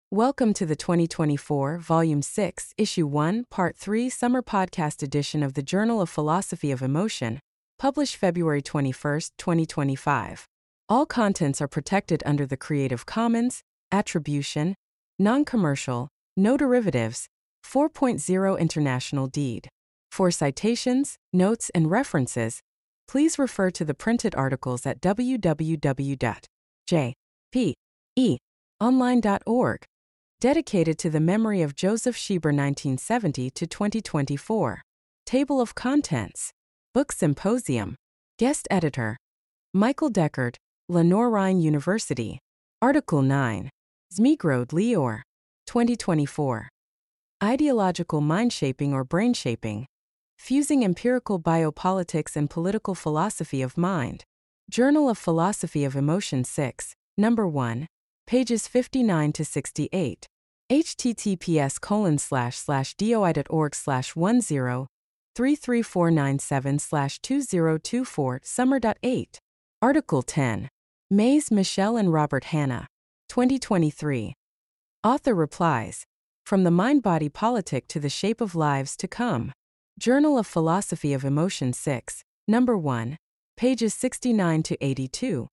Welcome to the 2024 Volume 6, Issue 1, Part 3 Summer Podcast Edition of the Journal of Philosophy of Emotion, published February 21, 2025. All contents are protected under the Creative Commons, Attribution, Non-Commercial, No Derivatives, 4.0 International Deed. For citations, notes, and references, please refer to the printed articles at www.jpeonline.org. Dedicated to the memory of Joseph Schieber 1970 to 2024. Table of Contents. Book Symposium. Guest Editor. Michael Deckard, Lenore Rhine University. Article 9. Zmigroud Lior. 2024. Ideological Mind-Shaping or Brain-Shaping. Fusing Empirical Biopolitics and Political Philosophy of Mind. Journal of Philosophy of Emotion 6, Number 1. Pages 59 to 68. https://doi.org/10-33497/2024 Summer.8. Article 10. Mays, Michelle and Robert Hanna. 2023. Author replies. From the Mind-Body Politic to the Shape of Lives to Come. Journal of Philosophy of Emotion 6, Number 1. Pages 69 to 82.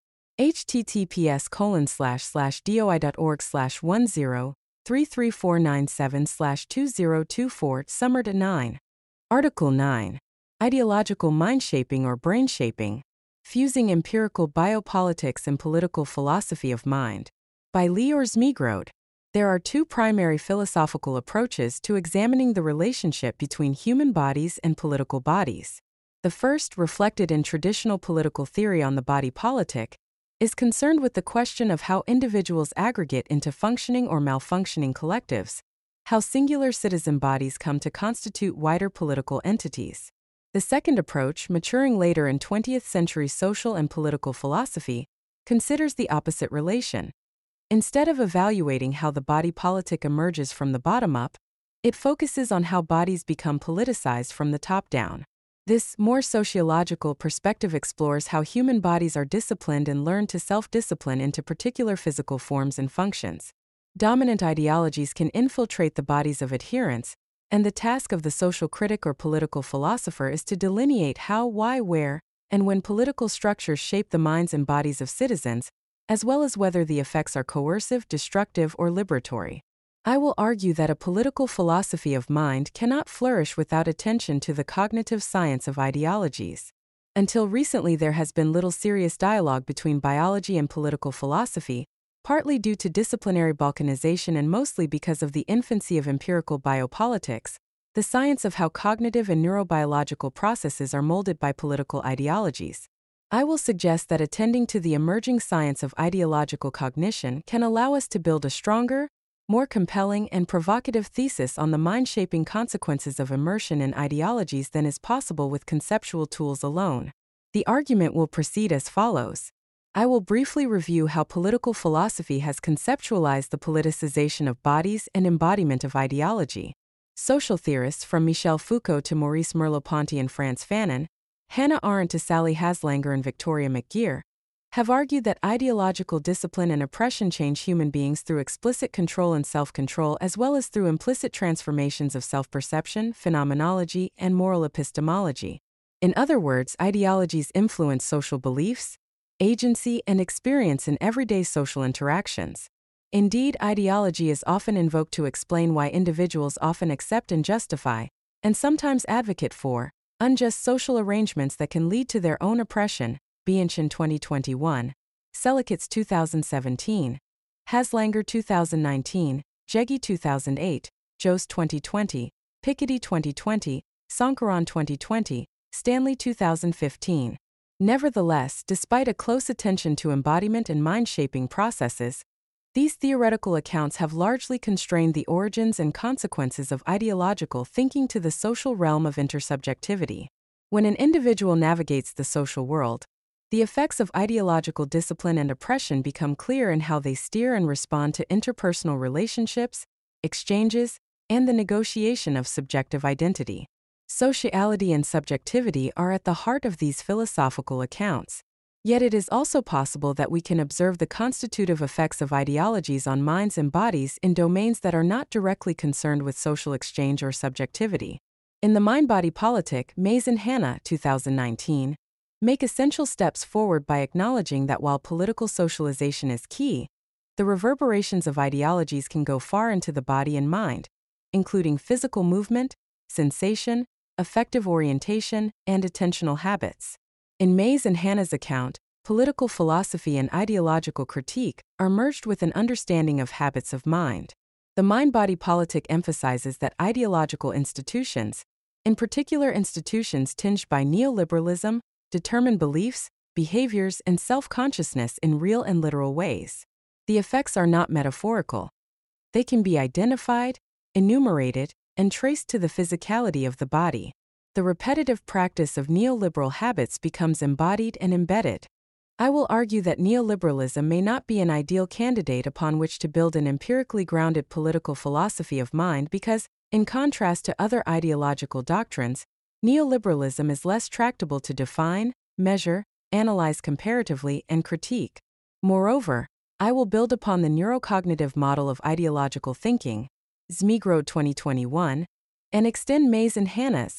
https://doi.org/10-33497/2024 Summer.9. Article 9. Ideological Mind-Shaping or Brain-Shaping. Fusing Empirical Biopolitics and Political Philosophy of Mind. By Lior Zmigroud. There are two primary philosophical approaches to examining the relationship between human bodies and political bodies. The first, reflected in traditional political theory on the body politic, is concerned with the question of how individuals aggregate into functioning or malfunctioning collectives, how singular citizen bodies come to constitute wider political entities. The second approach, maturing later in 20th century social and political philosophy, considers the opposite relation. Instead of evaluating how the body politic emerges from the bottom up, it focuses on how bodies become politicized from the top down. This more sociological perspective explores how human bodies are disciplined and learn to self-discipline into particular physical forms and functions. Dominant ideologies can infiltrate the bodies of adherents, and the task of the social critic or political philosopher is to delineate how, why, where, and when political structures shape the minds and bodies of citizens, as well as whether the effects are coercive, destructive, or liberatory. I will argue that a political philosophy of mind cannot flourish without attention to the cognitive science of ideologies. Until recently, there has been little serious dialogue between biology and political philosophy, partly due to disciplinary balkanization and mostly because of the infancy of empirical biopolitics, the science of how cognitive and neurobiological processes are molded by political ideologies. I will suggest that attending to the emerging science of ideological cognition can allow us to build a stronger, more compelling and provocative thesis on the mind-shaping consequences of immersion in ideologies than is possible with conceptual tools alone. The argument will proceed as follows. I will briefly review how political philosophy has conceptualized the politicization of bodies and embodiment of ideology. Social theorists from Michel Foucault to Maurice Merleau-Ponty and Frantz Fanon, Hannah Arendt to Sally Haslanger and Victoria McGeer, have argued that ideological discipline and oppression change human beings through explicit control and self-control as well as through implicit transformations of self-perception, phenomenology, and moral epistemology. In other words, ideologies influence social beliefs, agency, and experience in everyday social interactions. Indeed, ideology is often invoked to explain why individuals often accept and justify, and sometimes advocate for, unjust social arrangements that can lead to their own oppression. Bianchen 2021, Selikatz 2017, Haslanger 2019, Jeggi 2008, Jose 2020, Piketty 2020, Sankaran 2020, Stanley 2015. Nevertheless, despite a close attention to embodiment and mind-shaping processes, these theoretical accounts have largely constrained the origins and consequences of ideological thinking to the social realm of intersubjectivity. When an individual navigates the social world, the effects of ideological discipline and oppression become clear in how they steer and respond to interpersonal relationships, exchanges, and the negotiation of subjective identity. Sociality and subjectivity are at the heart of these philosophical accounts. Yet it is also possible that we can observe the constitutive effects of ideologies on minds and bodies in domains that are not directly concerned with social exchange or subjectivity. In The Mind-Body Politic, Mays and Hanna, 2019, make essential steps forward by acknowledging that while political socialization is key, the reverberations of ideologies can go far into the body and mind, including physical movement, sensation, affective orientation, and attentional habits. In Mays and Hanna's account, political philosophy and ideological critique are merged with an understanding of habits of mind. The Mind-Body Politic emphasizes that ideological institutions, in particular institutions tinged by neoliberalism, determine beliefs, behaviors, and self-consciousness in real and literal ways. The effects are not metaphorical. They can be identified, enumerated, and traced to the physicality of the body. The repetitive practice of neoliberal habits becomes embodied and embedded. I will argue that neoliberalism may not be an ideal candidate upon which to build an empirically grounded political philosophy of mind because, in contrast to other ideological doctrines, neoliberalism is less tractable to define, measure, analyze comparatively, and critique. Moreover, I will build upon the neurocognitive model of ideological thinking, Zmigroad 2021, and extend Mays and Hanna's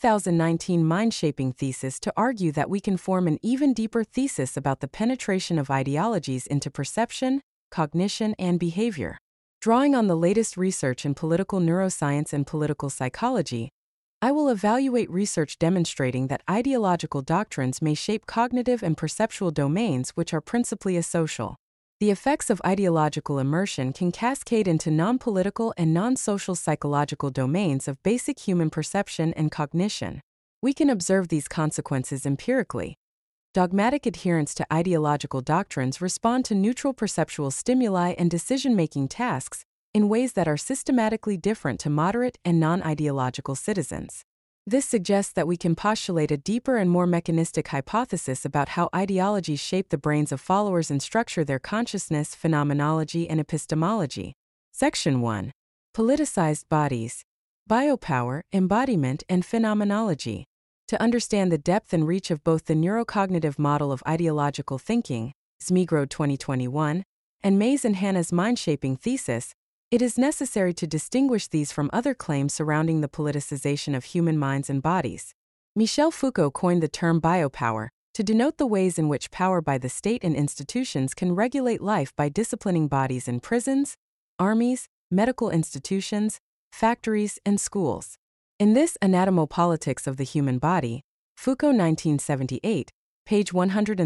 2019 mind-shaping thesis to argue that we can form an even deeper thesis about the penetration of ideologies into perception, cognition, and behavior. Drawing on the latest research in political neuroscience and political psychology, I will evaluate research demonstrating that ideological doctrines may shape cognitive and perceptual domains which are principally asocial. The effects of ideological immersion can cascade into non-political and non-social psychological domains of basic human perception and cognition. We can observe these consequences empirically. Dogmatic adherents to ideological doctrines respond to neutral perceptual stimuli and decision-making tasks in ways that are systematically different to moderate and non-ideological citizens. This suggests that we can postulate a deeper and more mechanistic hypothesis about how ideologies shape the brains of followers and structure their consciousness, phenomenology, and epistemology. Section 1. Politicized Bodies, Biopower, Embodiment, and Phenomenology. To understand the depth and reach of both the neurocognitive model of ideological thinking, Zmigroad 2021, and Mays and Hanna's mind-shaping thesis, it is necessary to distinguish these from other claims surrounding the politicization of human minds and bodies. Michel Foucault coined the term biopower to denote the ways in which power by the state and institutions can regulate life by disciplining bodies in prisons, armies, medical institutions, factories, and schools. In this Anatomopolitics of the Human Body, Foucault 1978, page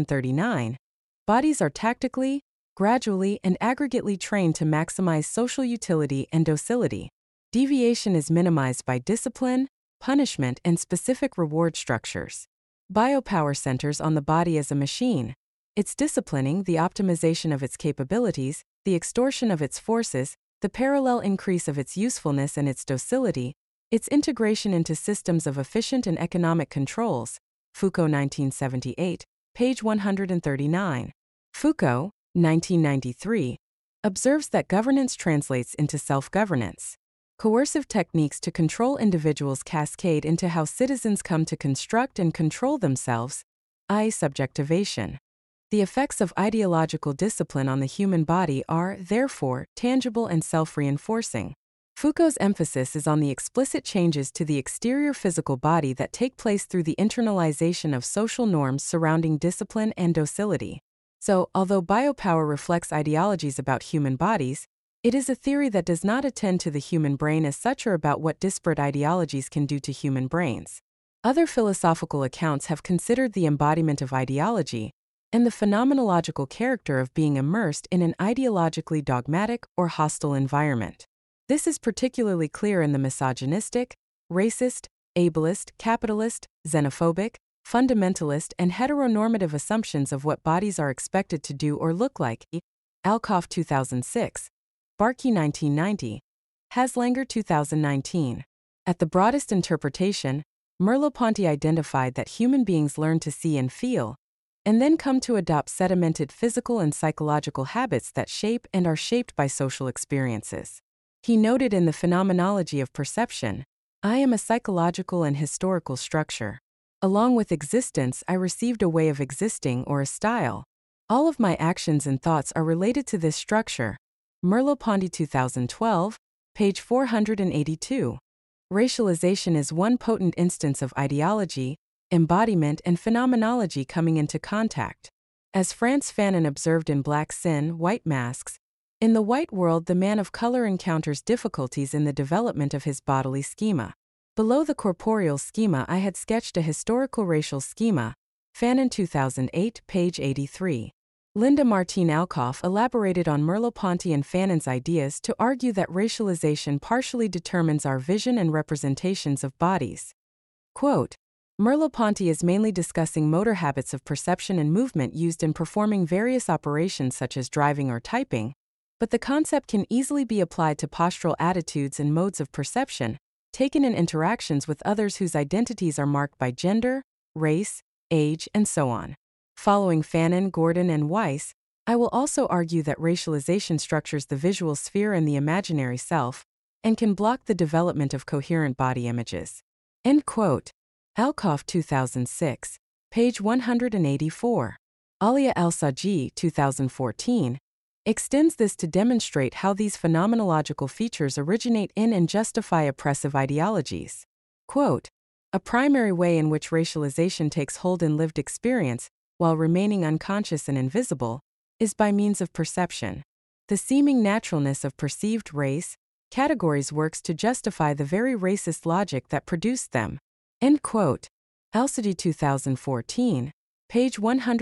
139, bodies are tactically, gradually, and aggregately trained to maximize social utility and docility. Deviation is minimized by discipline, punishment, and specific reward structures. Biopower centers on the body as a machine. Its disciplining, the optimization of its capabilities, the extortion of its forces, the parallel increase of its usefulness and its docility, its integration into systems of efficient and economic controls. Foucault 1978, page 139. Foucault, 1993, observes that governance translates into self-governance. Coercive techniques to control individuals cascade into how citizens come to construct and control themselves, i.e. subjectivation. The effects of ideological discipline on the human body are, therefore, tangible and self-reinforcing. Foucault's emphasis is on the explicit changes to the exterior physical body that take place through the internalization of social norms surrounding discipline and docility. So, although biopower reflects ideologies about human bodies, it is a theory that does not attend to the human brain as such or about what disparate ideologies can do to human brains. Other philosophical accounts have considered the embodiment of ideology and the phenomenological character of being immersed in an ideologically dogmatic or hostile environment. This is particularly clear in the misogynistic, racist, ableist, capitalist, xenophobic, fundamentalist, and heteronormative assumptions of what bodies are expected to do or look like. Alcoff 2006, Barkey 1990, Haslanger 2019. At the broadest interpretation, Merleau-Ponty identified that human beings learn to see and feel, and then come to adopt sedimented physical and psychological habits that shape and are shaped by social experiences. He noted in the Phenomenology of Perception, I am a psychological and historical structure. Along with existence, I received a way of existing or a style. All of my actions and thoughts are related to this structure. Merleau-Ponty 2012, page 482. Racialization is one potent instance of ideology, embodiment, and phenomenology coming into contact. As Frantz Fanon observed in Black Sin, White Masks, in the white world the man of color encounters difficulties in the development of his bodily schema. Below the corporeal schema I had sketched a historical racial schema, Fanon 2008, page 83. Linda Martine Alcoff elaborated on Merleau-Ponty and Fanon's ideas to argue that racialization partially determines our vision and representations of bodies. Quote, Merleau-Ponty is mainly discussing motor habits of perception and movement used in performing various operations such as driving or typing, but the concept can easily be applied to postural attitudes and modes of perception, taken in interactions with others whose identities are marked by gender, race, age, and so on. Following Fanon, Gordon, and Weiss, I will also argue that racialization structures the visual sphere and the imaginary self, and can block the development of coherent body images. End quote. Alcoff 2006, page 184. Alia El-Sajji 2014 extends this to demonstrate how these phenomenological features originate in and justify oppressive ideologies. Quote, a primary way in which racialization takes hold in lived experience, while remaining unconscious and invisible, is by means of perception. The seeming naturalness of perceived race categories works to justify the very racist logic that produced them. End quote. El-Sajji 2014, page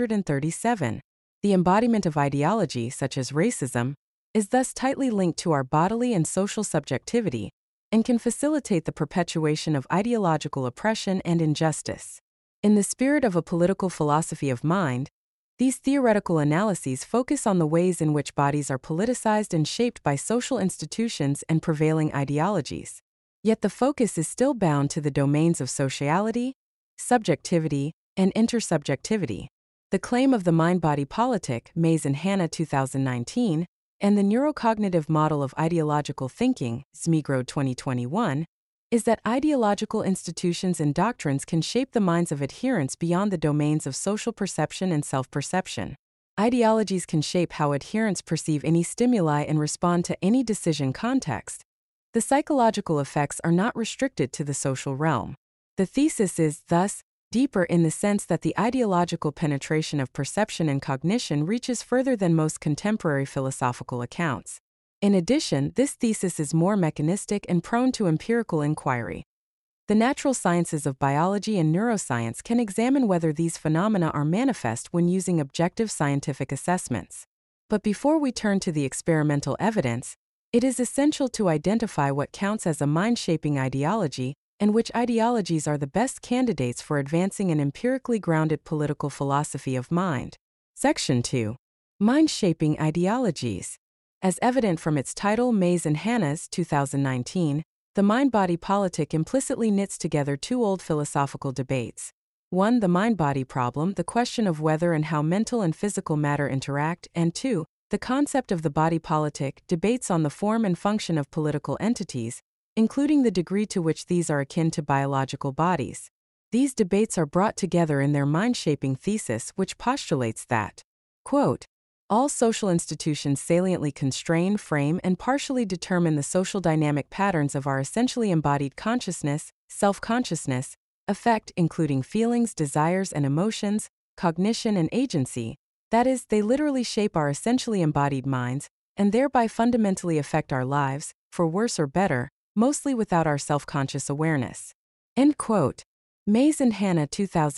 137. The embodiment of ideology, such as racism, is thus tightly linked to our bodily and social subjectivity, and can facilitate the perpetuation of ideological oppression and injustice. In the spirit of a political philosophy of mind, these theoretical analyses focus on the ways in which bodies are politicized and shaped by social institutions and prevailing ideologies. Yet the focus is still bound to the domains of sociality, subjectivity, and intersubjectivity. The claim of the mind-body politic, Mays and Hanna 2019, and the neurocognitive model of ideological thinking, Zmigrow 2021, is that ideological institutions and doctrines can shape the minds of adherents beyond the domains of social perception and self-perception. Ideologies can shape how adherents perceive any stimuli and respond to any decision context. The psychological effects are not restricted to the social realm. The thesis is, thus, deeper in the sense that the ideological penetration of perception and cognition reaches further than most contemporary philosophical accounts. In addition, this thesis is more mechanistic and prone to empirical inquiry. The natural sciences of biology and neuroscience can examine whether these phenomena are manifest when using objective scientific assessments. But before we turn to the experimental evidence, it is essential to identify what counts as a mind-shaping ideology and which ideologies are the best candidates for advancing an empirically grounded political philosophy of mind. Section 2. Mind-shaping ideologies. As evident from its title, Mays and Hanna's 2019, the mind-body politic implicitly knits together two old philosophical debates. 1. The mind-body problem, the question of whether and how mental and physical matter interact, and 2. The concept of the body politic, debates on the form and function of political entities, including the degree to which these are akin to biological bodies. These debates are brought together in their mind-shaping thesis, which postulates that, quote, all social institutions saliently constrain, frame, and partially determine the social dynamic patterns of our essentially embodied consciousness, self-consciousness, affect, including feelings, desires, and emotions, cognition, and agency. That is, they literally shape our essentially embodied minds, and thereby fundamentally affect our lives, for worse or better, mostly without our self-conscious awareness. End quote. Mays and Hanna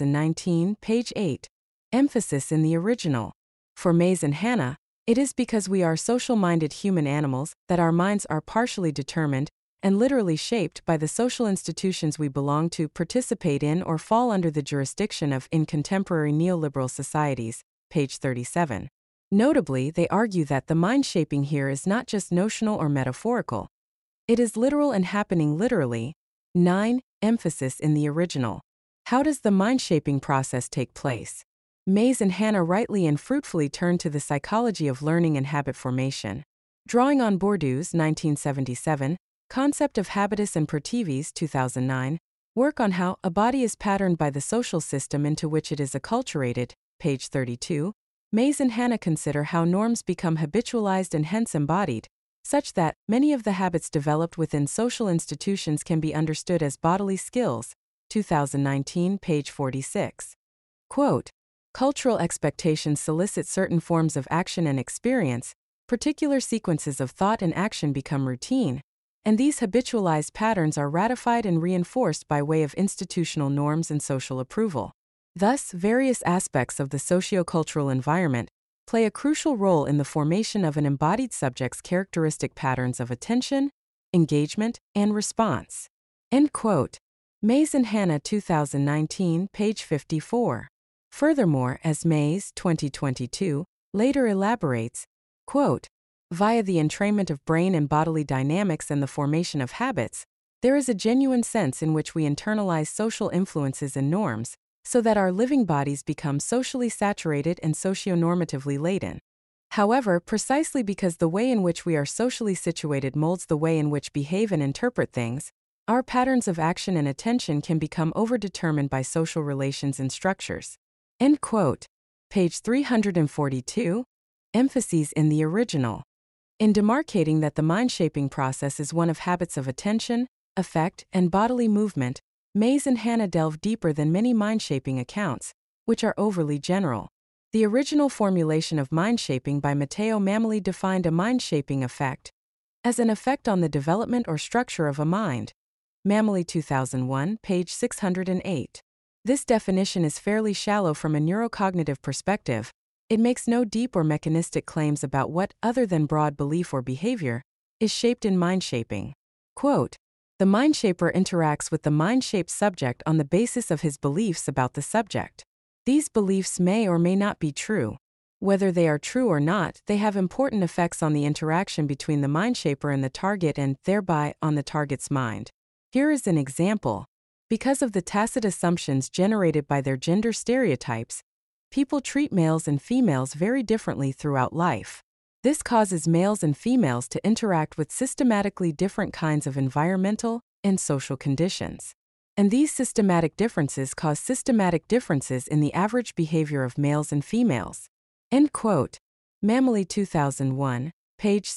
2019, page 8. Emphasis in the original. For Mays and Hanna, it is because we are social-minded human animals that our minds are partially determined and literally shaped by the social institutions we belong to, participate in, or fall under the jurisdiction of in contemporary neoliberal societies, page 37. Notably, they argue that the mind-shaping here is not just notional or metaphorical. It is literal and happening literally. 9. Emphasis in the original. How does the mind-shaping process take place? Mays and Hanna rightly and fruitfully turn to the psychology of learning and habit formation. Drawing on Bourdieu's 1977 concept of habitus and pertivis 2009, Work on how a body is patterned by the social system into which it is acculturated, page 32. Mays and Hanna consider how norms become habitualized and hence embodied, such that many of the habits developed within social institutions can be understood as bodily skills, 2019, page 46. Quote, cultural expectations solicit certain forms of action and experience, particular sequences of thought and action become routine, and these habitualized patterns are ratified and reinforced by way of institutional norms and social approval. Thus, various aspects of the sociocultural environment play a crucial role in the formation of an embodied subject's characteristic patterns of attention, engagement, and response. End quote. Mays and Hanna, 2019, page 54. Furthermore, as Mays, 2022, later elaborates, quote, via the entrainment of brain and bodily dynamics and the formation of habits, there is a genuine sense in which we internalize social influences and norms, so that our living bodies become socially saturated and socio-normatively laden. However, precisely because the way in which we are socially situated molds the way in which behave and interpret things, our patterns of action and attention can become overdetermined by social relations and structures. End quote. Page 342. Emphases in the original. In demarcating that the mind-shaping process is one of habits of attention, affect, and bodily movement, Mays and Hanna delve deeper than many mind-shaping accounts, which are overly general. The original formulation of mind-shaping by Matteo Mameli defined a mind-shaping effect as an effect on the development or structure of a mind. Mameli, 2001, page 608. This definition is fairly shallow from a neurocognitive perspective. It makes no deep or mechanistic claims about what, other than broad belief or behavior, is shaped in mind-shaping. Quote, the mind-shaper interacts with the mind-shaped subject on the basis of his beliefs about the subject. These beliefs may or may not be true. Whether they are true or not, they have important effects on the interaction between the mind-shaper and the target and, thereby, on the target's mind. Here is an example. Because of the tacit assumptions generated by their gender stereotypes, people treat males and females very differently throughout life. This causes males and females to interact with systematically different kinds of environmental and social conditions. And these systematic differences cause systematic differences in the average behavior of males and females. End quote. Mameli, 2001, page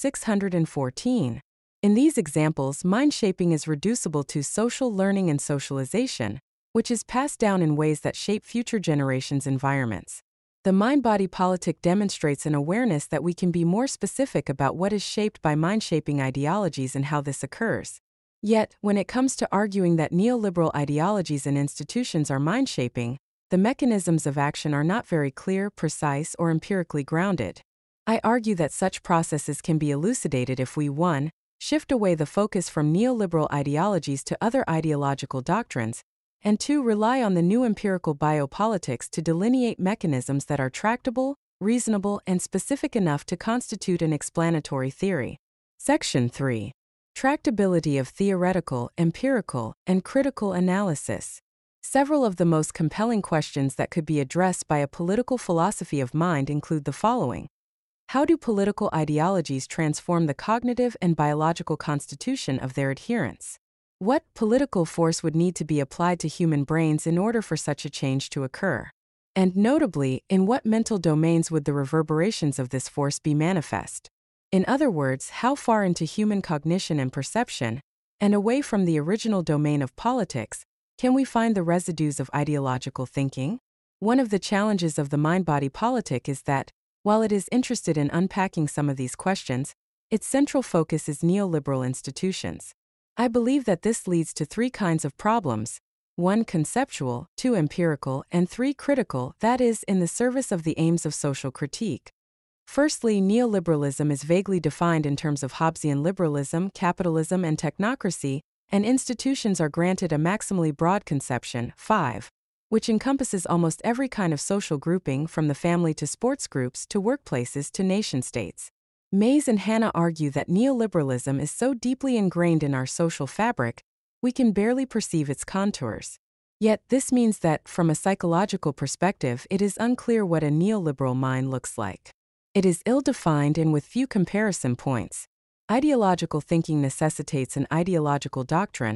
614. In these examples, mind-shaping is reducible to social learning and socialization, which is passed down in ways that shape future generations' environments. The mind-body politic demonstrates an awareness that we can be more specific about what is shaped by mind-shaping ideologies and how this occurs. Yet, when it comes to arguing that neoliberal ideologies and institutions are mind-shaping, the mechanisms of action are not very clear, precise, or empirically grounded. I argue that such processes can be elucidated if we 1. Shift away the focus from neoliberal ideologies to other ideological doctrines, and 2. Rely on the new empirical biopolitics to delineate mechanisms that are tractable, reasonable, and specific enough to constitute an explanatory theory. Section 3. Tractability of theoretical, empirical, and critical analysis. Several of the most compelling questions that could be addressed by a political philosophy of mind include the following. How do political ideologies transform the cognitive and biological constitution of their adherents? What political force would need to be applied to human brains in order for such a change to occur? And notably, in what mental domains would the reverberations of this force be manifest? In other words, how far into human cognition and perception, and away from the original domain of politics, can we find the residues of ideological thinking? One of the challenges of the mind-body politic is that, while it is interested in unpacking some of these questions, its central focus is neoliberal institutions. I believe that this leads to 3 kinds of problems: 1. Conceptual, 2. Empirical, and 3. Critical, that is, in the service of the aims of social critique. Firstly, neoliberalism is vaguely defined in terms of Hobbesian liberalism, capitalism, and technocracy, and institutions are granted a maximally broad conception, 5, which encompasses almost every kind of social grouping from the family to sports groups to workplaces to nation-states. Mays and Hanna argue that neoliberalism is so deeply ingrained in our social fabric, we can barely perceive its contours. Yet, this means that, from a psychological perspective, it is unclear what a neoliberal mind looks like. It is ill-defined and with few comparison points. Ideological thinking necessitates an ideological doctrine,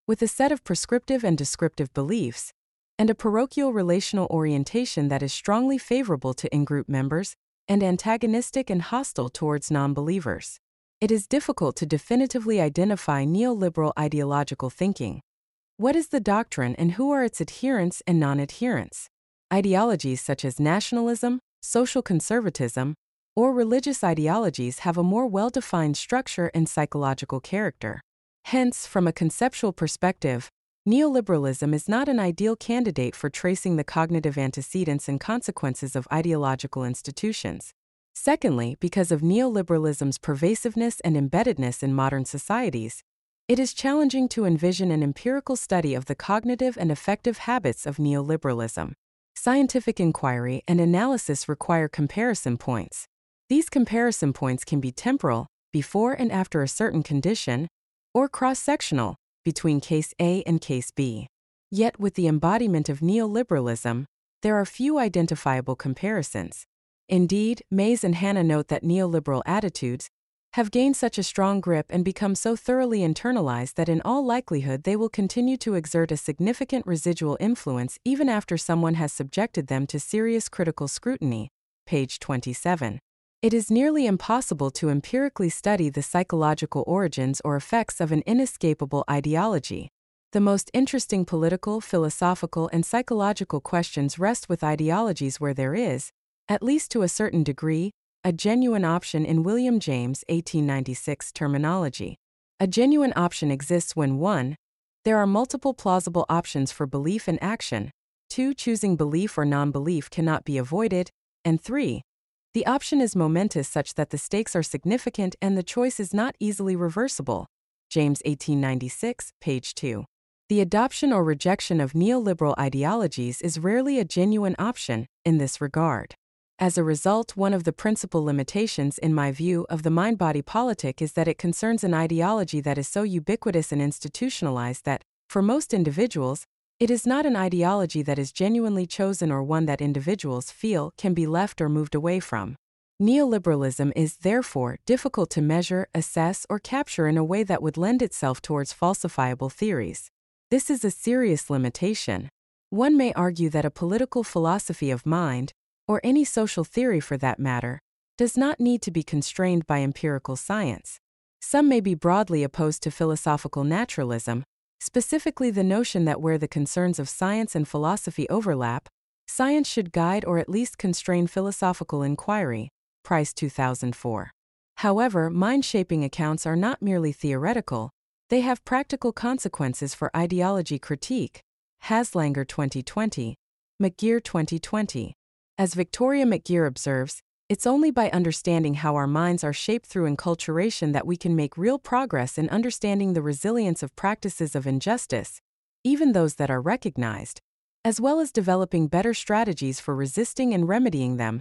with a set of prescriptive and descriptive beliefs, and a parochial relational orientation that is strongly favorable to in-group members and antagonistic and hostile towards non-believers. It is difficult to definitively identify neoliberal ideological thinking. What is the doctrine and who are its adherents and non-adherents? Ideologies such as nationalism, social conservatism, or religious ideologies have a more well-defined structure and psychological character. Hence, from a conceptual perspective, neoliberalism is not an ideal candidate for tracing the cognitive antecedents and consequences of ideological institutions. Secondly, because of neoliberalism's pervasiveness and embeddedness in modern societies, it is challenging to envision an empirical study of the cognitive and affective habits of neoliberalism. Scientific inquiry and analysis require comparison points. These comparison points can be temporal, before and after a certain condition, or cross-sectional, between case A and case B. Yet with the embodiment of neoliberalism, there are few identifiable comparisons. Indeed, Mays and Hanna note that neoliberal attitudes have gained such a strong grip and become so thoroughly internalized that in all likelihood they will continue to exert a significant residual influence even after someone has subjected them to serious critical scrutiny. Page 27. It is nearly impossible to empirically study the psychological origins or effects of an inescapable ideology. The most interesting political, philosophical, and psychological questions rest with ideologies where there is, at least to a certain degree, a genuine option in William James' 1896 terminology. A genuine option exists when 1. There are multiple plausible options for belief and action, 2. Choosing belief or non-belief cannot be avoided, and 3. The option is momentous such that the stakes are significant and the choice is not easily reversible. James 1896, page 2. The adoption or rejection of neoliberal ideologies is rarely a genuine option in this regard. As a result, one of the principal limitations, in my view, of the mind-body politic is that it concerns an ideology that is so ubiquitous and institutionalized that, for most individuals, it is not an ideology that is genuinely chosen or one that individuals feel can be left or moved away from. Neoliberalism is, therefore, difficult to measure, assess, or capture in a way that would lend itself towards falsifiable theories. This is a serious limitation. One may argue that a political philosophy of mind, or any social theory for that matter, does not need to be constrained by empirical science. Some may be broadly opposed to philosophical naturalism, specifically the notion that where the concerns of science and philosophy overlap, science should guide or at least constrain philosophical inquiry. Price 2004. However, mind-shaping accounts are not merely theoretical, they have practical consequences for ideology critique. Haslanger 2020, McGeer 2020. As Victoria McGeer observes, it's only by understanding how our minds are shaped through enculturation that we can make real progress in understanding the resilience of practices of injustice, even those that are recognized, as well as developing better strategies for resisting and remedying them.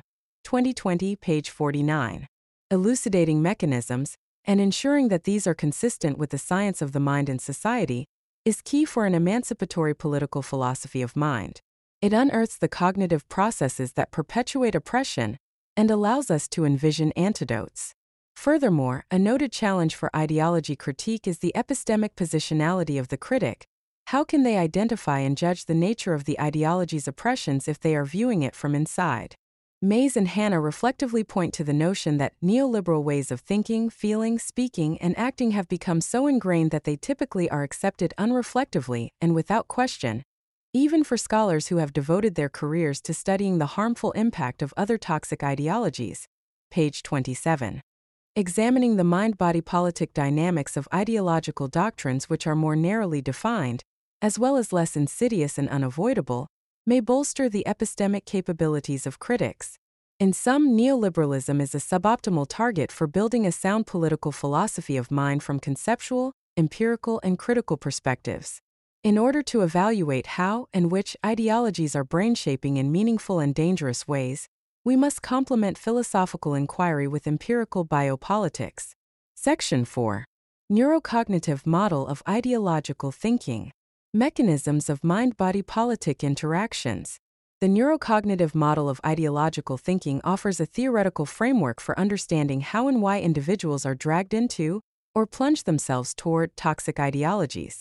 2020, page 49. Elucidating mechanisms, and ensuring that these are consistent with the science of the mind and society, is key for an emancipatory political philosophy of mind. It unearths the cognitive processes that perpetuate oppression and allows us to envision antidotes. Furthermore, a noted challenge for ideology critique is the epistemic positionality of the critic. How can they identify and judge the nature of the ideology's oppressions if they are viewing it from inside? Mays and Hanna reflectively point to the notion that neoliberal ways of thinking, feeling, speaking, and acting have become so ingrained that they typically are accepted unreflectively and without question, even for scholars who have devoted their careers to studying the harmful impact of other toxic ideologies. Page 27. Examining the mind-body politic dynamics of ideological doctrines which are more narrowly defined, as well as less insidious and unavoidable, may bolster the epistemic capabilities of critics. In sum, neoliberalism is a suboptimal target for building a sound political philosophy of mind from conceptual, empirical, and critical perspectives. In order to evaluate how and which ideologies are brain-shaping in meaningful and dangerous ways, we must complement philosophical inquiry with empirical biopolitics. Section 4. Neurocognitive Model of Ideological Thinking. Mechanisms of mind-body politic interactions. The neurocognitive model of ideological thinking offers a theoretical framework for understanding how and why individuals are dragged into, or plunge themselves toward, toxic ideologies.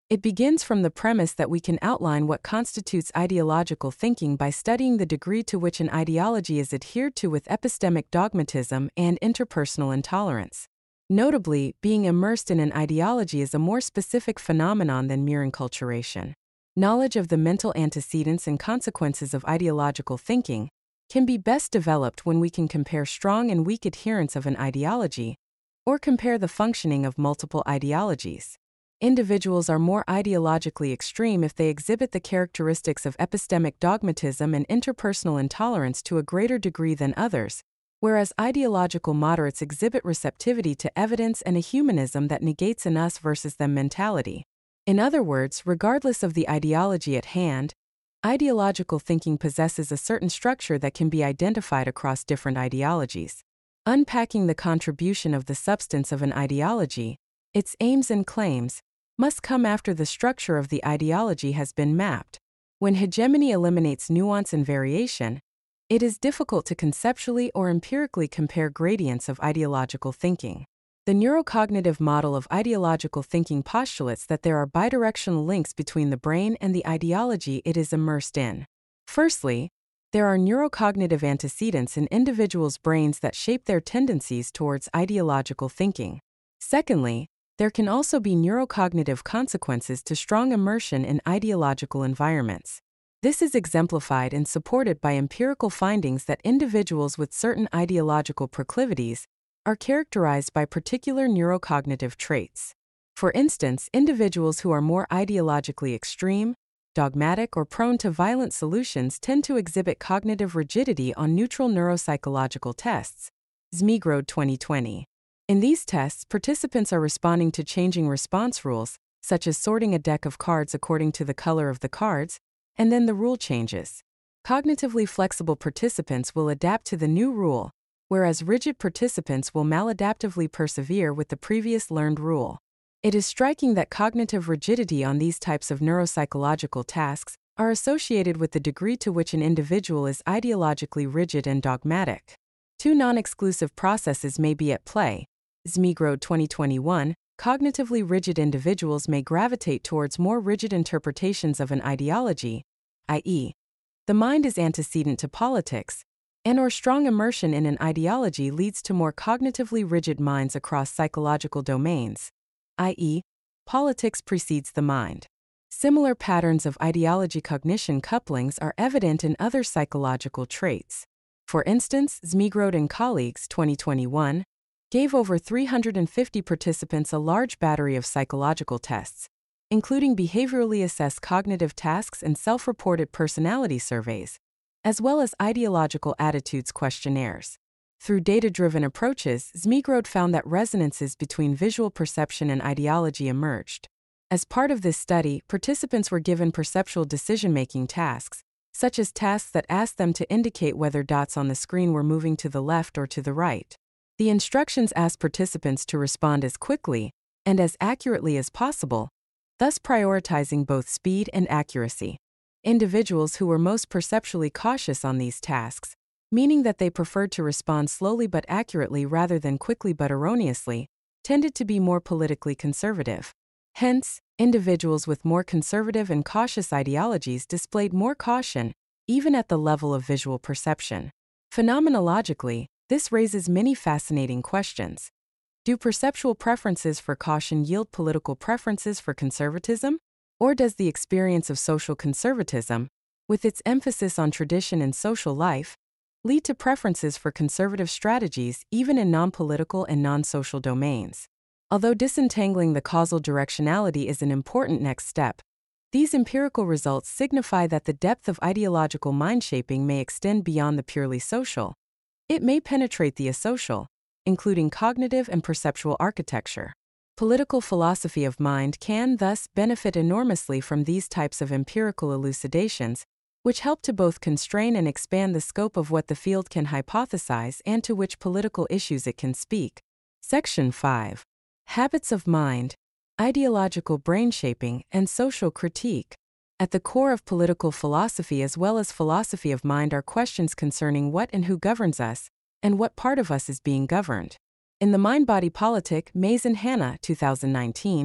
It begins from the premise that we can outline what constitutes ideological thinking by studying the degree to which an ideology is adhered to with epistemic dogmatism and interpersonal intolerance. Notably, being immersed in an ideology is a more specific phenomenon than mere enculturation. Knowledge of the mental antecedents and consequences of ideological thinking can be best developed when we can compare strong and weak adherents of an ideology, or compare the functioning of multiple ideologies. Individuals are more ideologically extreme if they exhibit the characteristics of epistemic dogmatism and interpersonal intolerance to a greater degree than others, whereas ideological moderates exhibit receptivity to evidence and a humanism that negates an us versus them mentality. In other words, regardless of the ideology at hand, ideological thinking possesses a certain structure that can be identified across different ideologies. Unpacking the contribution of the substance of an ideology, its aims and claims, must come after the structure of the ideology has been mapped. When hegemony eliminates nuance and variation, it is difficult to conceptually or empirically compare gradients of ideological thinking. The neurocognitive model of ideological thinking postulates that there are bidirectional links between the brain and the ideology it is immersed in. Firstly, there are neurocognitive antecedents in individuals' brains that shape their tendencies towards ideological thinking. Secondly, there can also be neurocognitive consequences to strong immersion in ideological environments. This is exemplified and supported by empirical findings that individuals with certain ideological proclivities are characterized by particular neurocognitive traits. For instance, individuals who are more ideologically extreme, dogmatic, or prone to violent solutions tend to exhibit cognitive rigidity on neutral neuropsychological tests. Zmigroad 2020. In these tests, participants are responding to changing response rules, such as sorting a deck of cards according to the color of the cards, and then the rule changes. Cognitively flexible participants will adapt to the new rule, whereas rigid participants will maladaptively persevere with the previous learned rule. It is striking that cognitive rigidity on these types of neuropsychological tasks are associated with the degree to which an individual is ideologically rigid and dogmatic. Two non-exclusive processes may be at play. Zmigroad 2021, cognitively rigid individuals may gravitate towards more rigid interpretations of an ideology, i.e., the mind is antecedent to politics, and/or strong immersion in an ideology leads to more cognitively rigid minds across psychological domains, i.e., politics precedes the mind. Similar patterns of ideology cognition couplings are evident in other psychological traits. For instance, Zmigroad and colleagues 2021 gave over 350 participants a large battery of psychological tests, including behaviorally assessed cognitive tasks and self-reported personality surveys, as well as ideological attitudes questionnaires. Through data-driven approaches, Zmigroad found that resonances between visual perception and ideology emerged. As part of this study, participants were given perceptual decision-making tasks, such as tasks that asked them to indicate whether dots on the screen were moving to the left or to the right. The instructions asked participants to respond as quickly and as accurately as possible, thus prioritizing both speed and accuracy. Individuals who were most perceptually cautious on these tasks, meaning that they preferred to respond slowly but accurately rather than quickly but erroneously, tended to be more politically conservative. Hence, individuals with more conservative and cautious ideologies displayed more caution, even at the level of visual perception. Phenomenologically, this raises many fascinating questions. Do perceptual preferences for caution yield political preferences for conservatism? Or does the experience of social conservatism, with its emphasis on tradition and social life, lead to preferences for conservative strategies even in non-political and non-social domains? Although disentangling the causal directionality is an important next step, these empirical results signify that the depth of ideological mind-shaping may extend beyond the purely social. It may penetrate the asocial, including cognitive and perceptual architecture. Political philosophy of mind can thus benefit enormously from these types of empirical elucidations, which help to both constrain and expand the scope of what the field can hypothesize and to which political issues it can speak. Section 5. Habits of mind, ideological brain shaping, and social critique. At the core of political philosophy as well as philosophy of mind are questions concerning what and who governs us, and what part of us is being governed. In The Mind-Body Politic, Mays and Hanna, 2019,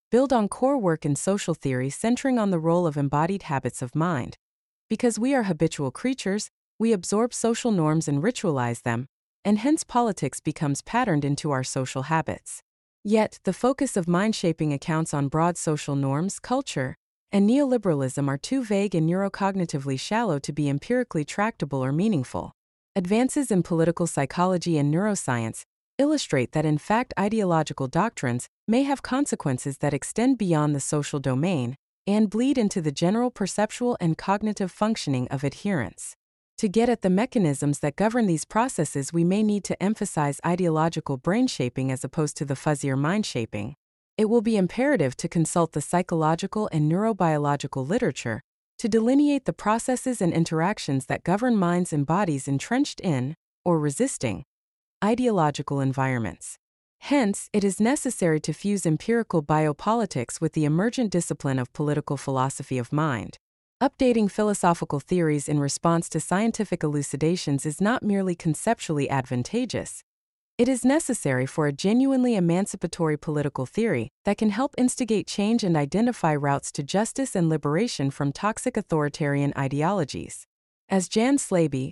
build on core work in social theory centering on the role of embodied habits of mind. Because we are habitual creatures, we absorb social norms and ritualize them, and hence politics becomes patterned into our social habits. Yet, the focus of mind-shaping accounts on broad social norms, culture, and neoliberalism are too vague and neurocognitively shallow to be empirically tractable or meaningful. Advances in political psychology and neuroscience illustrate that in fact ideological doctrines may have consequences that extend beyond the social domain and bleed into the general perceptual and cognitive functioning of adherents. To get at the mechanisms that govern these processes, we may need to emphasize ideological brain shaping as opposed to the fuzzier mind shaping. It will be imperative to consult the psychological and neurobiological literature to delineate the processes and interactions that govern minds and bodies entrenched in, or resisting, ideological environments. Hence, it is necessary to fuse empirical biopolitics with the emergent discipline of political philosophy of mind. Updating philosophical theories in response to scientific elucidations is not merely conceptually advantageous. It is necessary for a genuinely emancipatory political theory that can help instigate change and identify routes to justice and liberation from toxic authoritarian ideologies. As Jan Slaby,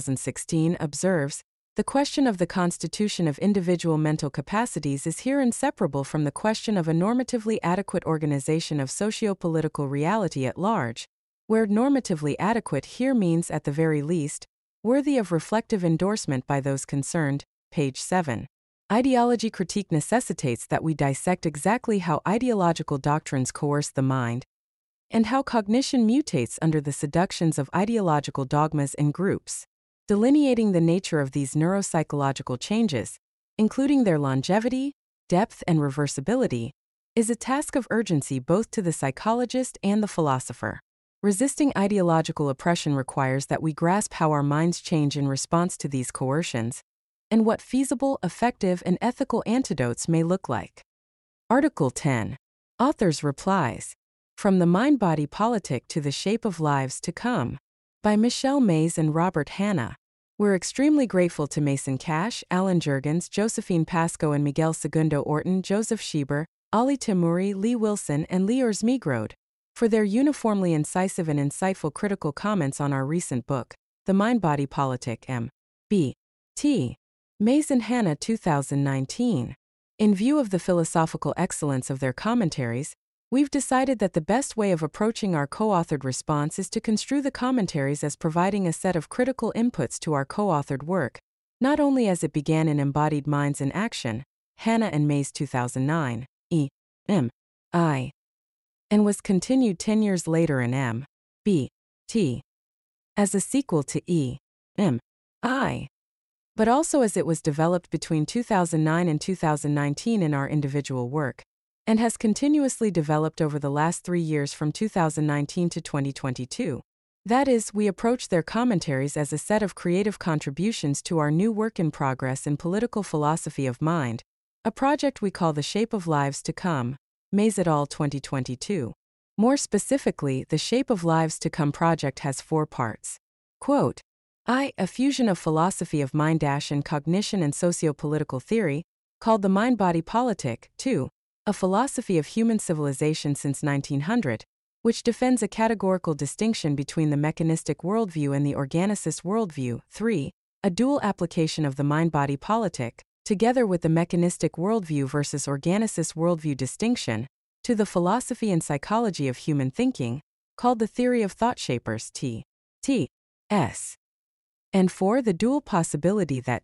2016, observes, the question of the constitution of individual mental capacities is here inseparable from the question of a normatively adequate organization of socio-political reality at large, where normatively adequate here means, at the very least, worthy of reflective endorsement by those concerned. Page 7. Ideology critique necessitates that we dissect exactly how ideological doctrines coerce the mind, and how cognition mutates under the seductions of ideological dogmas and groups. Delineating the nature of these neuropsychological changes, including their longevity, depth, and reversibility, is a task of urgency both to the psychologist and the philosopher. Resisting ideological oppression requires that we grasp how our minds change in response to these coercions, and what feasible, effective, and ethical antidotes may look like. Article 10. Author's Replies. From the Mind-Body Politic to the Shape of Lives to Come, by Michelle Mays and Robert Hanna. We're extremely grateful to Mason Cash, Alan Jurgens, Josephine Pascoe and Miguel Segundo Orton, Joseph Schieber, Ali Temuri, Lee Wilson, and Lior Zmigrod, for their uniformly incisive and insightful critical comments on our recent book, The Mind-Body Politic, M.B. T. Mays and Hanna, 2019. In view of the philosophical excellence of their commentaries, we've decided that the best way of approaching our co-authored response is to construe the commentaries as providing a set of critical inputs to our co-authored work, not only as it began in Embodied Minds in Action, Hanna and Mays 2009, E.M.I., and was continued 10 years later in M.B.T. as a sequel to E.M.I., but also as it was developed between 2009 and 2019 in our individual work, and has continuously developed over the last 3 years from 2019 to 2022. That is, we approach their commentaries as a set of creative contributions to our new work in progress in political philosophy of mind, a project we call The Shape of Lives to Come, Mays et al. 2022. More specifically, the Shape of Lives to Come project has 4 parts. Quote, a fusion of philosophy of mind and cognition and socio-political theory, called the Mind-Body Politic. 2. A philosophy of human civilization since 1900, which defends a categorical distinction between the mechanistic worldview and the organicist worldview. 3. A dual application of the Mind-Body Politic, together with the mechanistic worldview versus organicist worldview distinction, to the philosophy and psychology of human thinking, called the Theory of Thought Shapers. T.S. And 4. The dual possibility that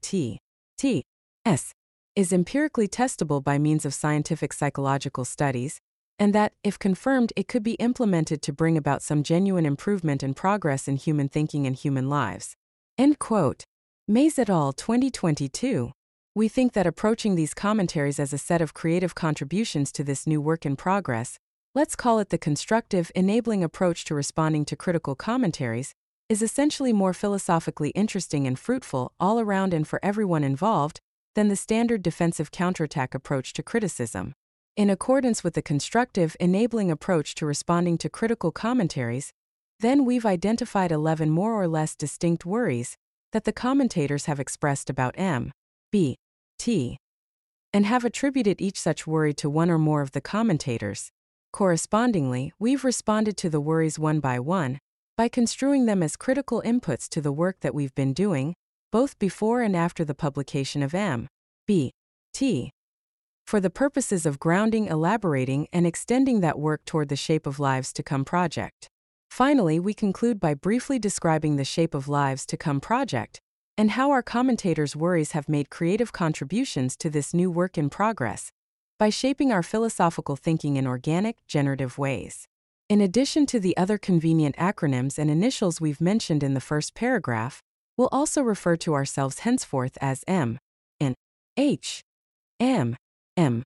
T.S. is empirically testable by means of scientific psychological studies, and that, if confirmed, it could be implemented to bring about some genuine improvement and progress in human thinking and human lives. End quote. Mays et al. 2022. We think that approaching these commentaries as a set of creative contributions to this new work in progress, let's call it the constructive, enabling approach to responding to critical commentaries, is essentially more philosophically interesting and fruitful all around and for everyone involved than the standard defensive counterattack approach to criticism. In accordance with the constructive, enabling approach to responding to critical commentaries, then we've identified 11 more or less distinct worries that the commentators have expressed about M.B.T. and have attributed each such worry to one or more of the commentators. Correspondingly, we've responded to the worries one by construing them as critical inputs to the work that we've been doing, both before and after the publication of M. B. T. For the purposes of grounding, elaborating, and extending that work toward the Shape of Lives to Come project. Finally, we conclude by briefly describing the Shape of Lives to Come project, and how our commentators' worries have made creative contributions to this new work in progress, by shaping our philosophical thinking in organic, generative ways. In addition to the other convenient acronyms and initials we've mentioned in the first paragraph, we'll also refer to ourselves henceforth as M, N, H, M, M,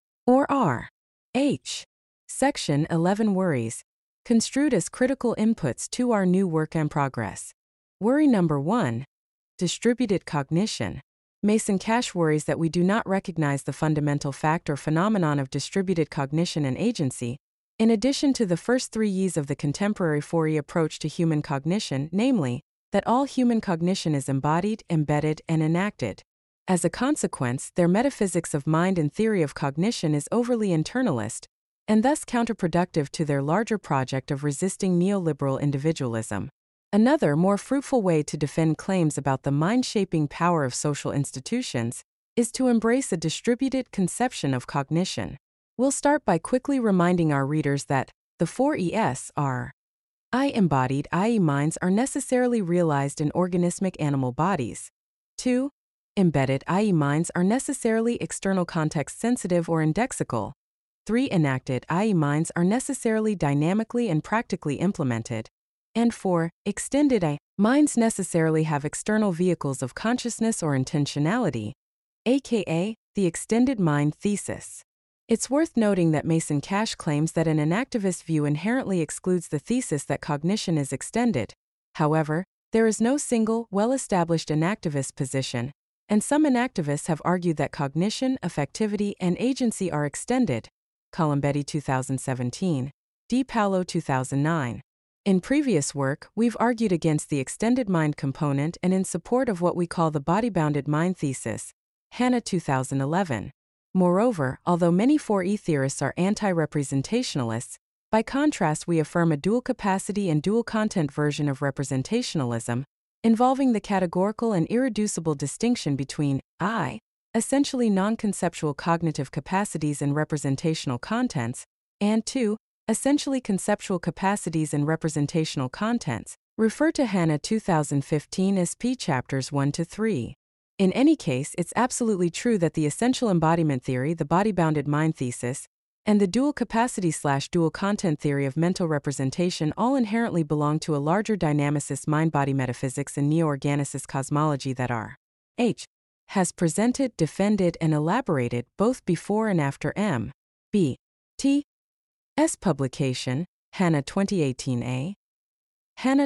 or R, H. Section 11 Worries, construed as critical inputs to our new work in progress. Worry number 1. Distributed cognition. Mason Cash worries that we do not recognize the fundamental fact or phenomenon of distributed cognition and agency, in addition to the first 3 E's of the contemporary 4E approach to human cognition, namely, that all human cognition is embodied, embedded, and enacted. As a consequence, their metaphysics of mind and theory of cognition is overly internalist, and thus counterproductive to their larger project of resisting neoliberal individualism. Another, more fruitful way to defend claims about the mind-shaping power of social institutions is to embrace a distributed conception of cognition. We'll start by quickly reminding our readers that the 4 ES are I-embodied, i.e. minds are necessarily realized in organismic animal bodies. 2. Embedded, i.e. minds are necessarily external context sensitive or indexical. 3. Enacted, i.e. minds are necessarily dynamically and practically implemented. And 4. Extended, i.e. minds necessarily have external vehicles of consciousness or intentionality, aka the extended mind thesis. It's worth noting that Mason Cash claims that an enactivist view inherently excludes the thesis that cognition is extended. However, there is no single, well-established enactivist position, and some enactivists have argued that cognition, affectivity, and agency are extended. Colombetti 2017. Di Paolo 2009. In previous work, we've argued against the extended mind component and in support of what we call the body-bounded mind thesis. Hanna 2011. Moreover, although many 4E theorists are anti-representationalists, by contrast we affirm a dual-capacity and dual-content version of representationalism, involving the categorical and irreducible distinction between I, essentially non-conceptual cognitive capacities and representational contents, and 2, essentially conceptual capacities and representational contents. Refer to Hanna 2015 as P chapters 1-3. In any case, it's absolutely true that the essential embodiment theory, the body-bounded mind thesis, and the dual capacity/dual content theory of mental representation all inherently belong to a larger dynamicist mind-body metaphysics and neo-organicist cosmology that R. H. has presented, defended, and elaborated both before and after M. B. T. S publication, Hanna 2018a, Hanna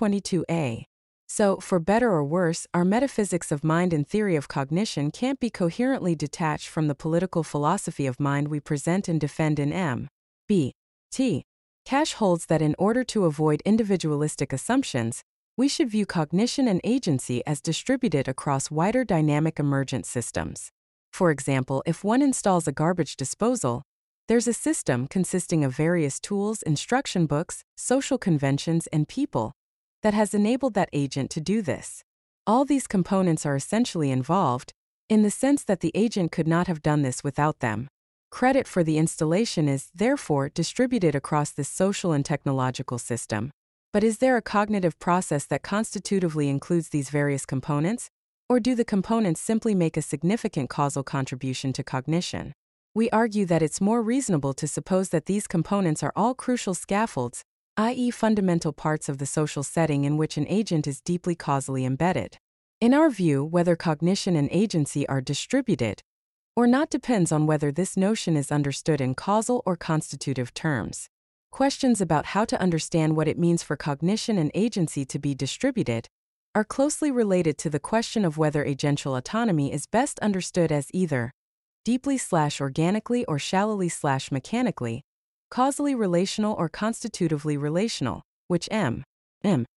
2022a. So, for better or worse, our metaphysics of mind and theory of cognition can't be coherently detached from the political philosophy of mind we present and defend in M. B. T. Cash holds that in order to avoid individualistic assumptions, we should view cognition and agency as distributed across wider dynamic emergent systems. For example, if one installs a garbage disposal, there's a system consisting of various tools, instruction books, social conventions, and people that has enabled that agent to do this. All these components are essentially involved, in the sense that the agent could not have done this without them. Credit for the installation is, therefore, distributed across this social and technological system. But is there a cognitive process that constitutively includes these various components, or do the components simply make a significant causal contribution to cognition? We argue that it's more reasonable to suppose that these components are all crucial scaffolds, i.e. fundamental parts of the social setting in which an agent is deeply causally embedded. In our view, whether cognition and agency are distributed or not depends on whether this notion is understood in causal or constitutive terms. Questions about how to understand what it means for cognition and agency to be distributed are closely related to the question of whether agential autonomy is best understood as either deeply/organically or shallowly/mechanically, causally relational or constitutively relational, which M.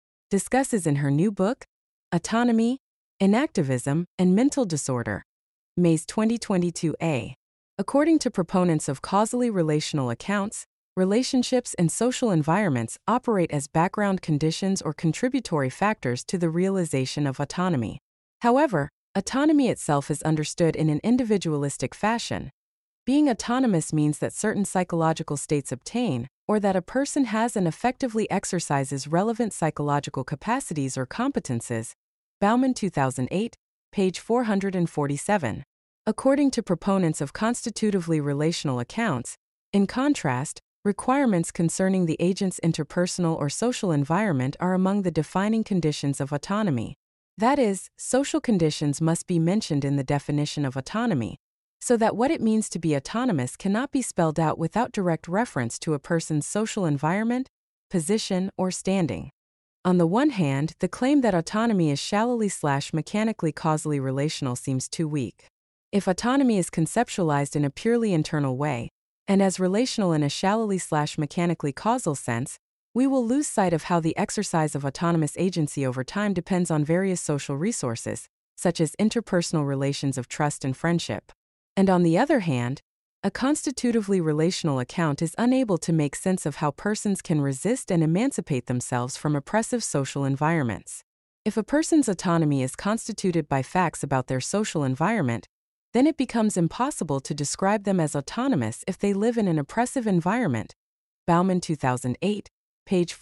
discusses in her new book, Autonomy, Enactivism, and Mental Disorder. Mays 2022a. According to proponents of causally relational accounts, relationships and social environments operate as background conditions or contributory factors to the realization of autonomy. However, autonomy itself is understood in an individualistic fashion. Being autonomous means that certain psychological states obtain, or that a person has and effectively exercises relevant psychological capacities or competences. Bauman 2008, page 447. According to proponents of constitutively relational accounts, in contrast, requirements concerning the agent's interpersonal or social environment are among the defining conditions of autonomy. That is, social conditions must be mentioned in the definition of autonomy, so that what it means to be autonomous cannot be spelled out without direct reference to a person's social environment, position, or standing. On the one hand, the claim that autonomy is shallowly/mechanically causally relational seems too weak. If autonomy is conceptualized in a purely internal way, and as relational in a shallowly/mechanically causal sense, we will lose sight of how the exercise of autonomous agency over time depends on various social resources, such as interpersonal relations of trust and friendship. And on the other hand, a constitutively relational account is unable to make sense of how persons can resist and emancipate themselves from oppressive social environments. If a person's autonomy is constituted by facts about their social environment, then it becomes impossible to describe them as autonomous if they live in an oppressive environment. Bauman 2008, page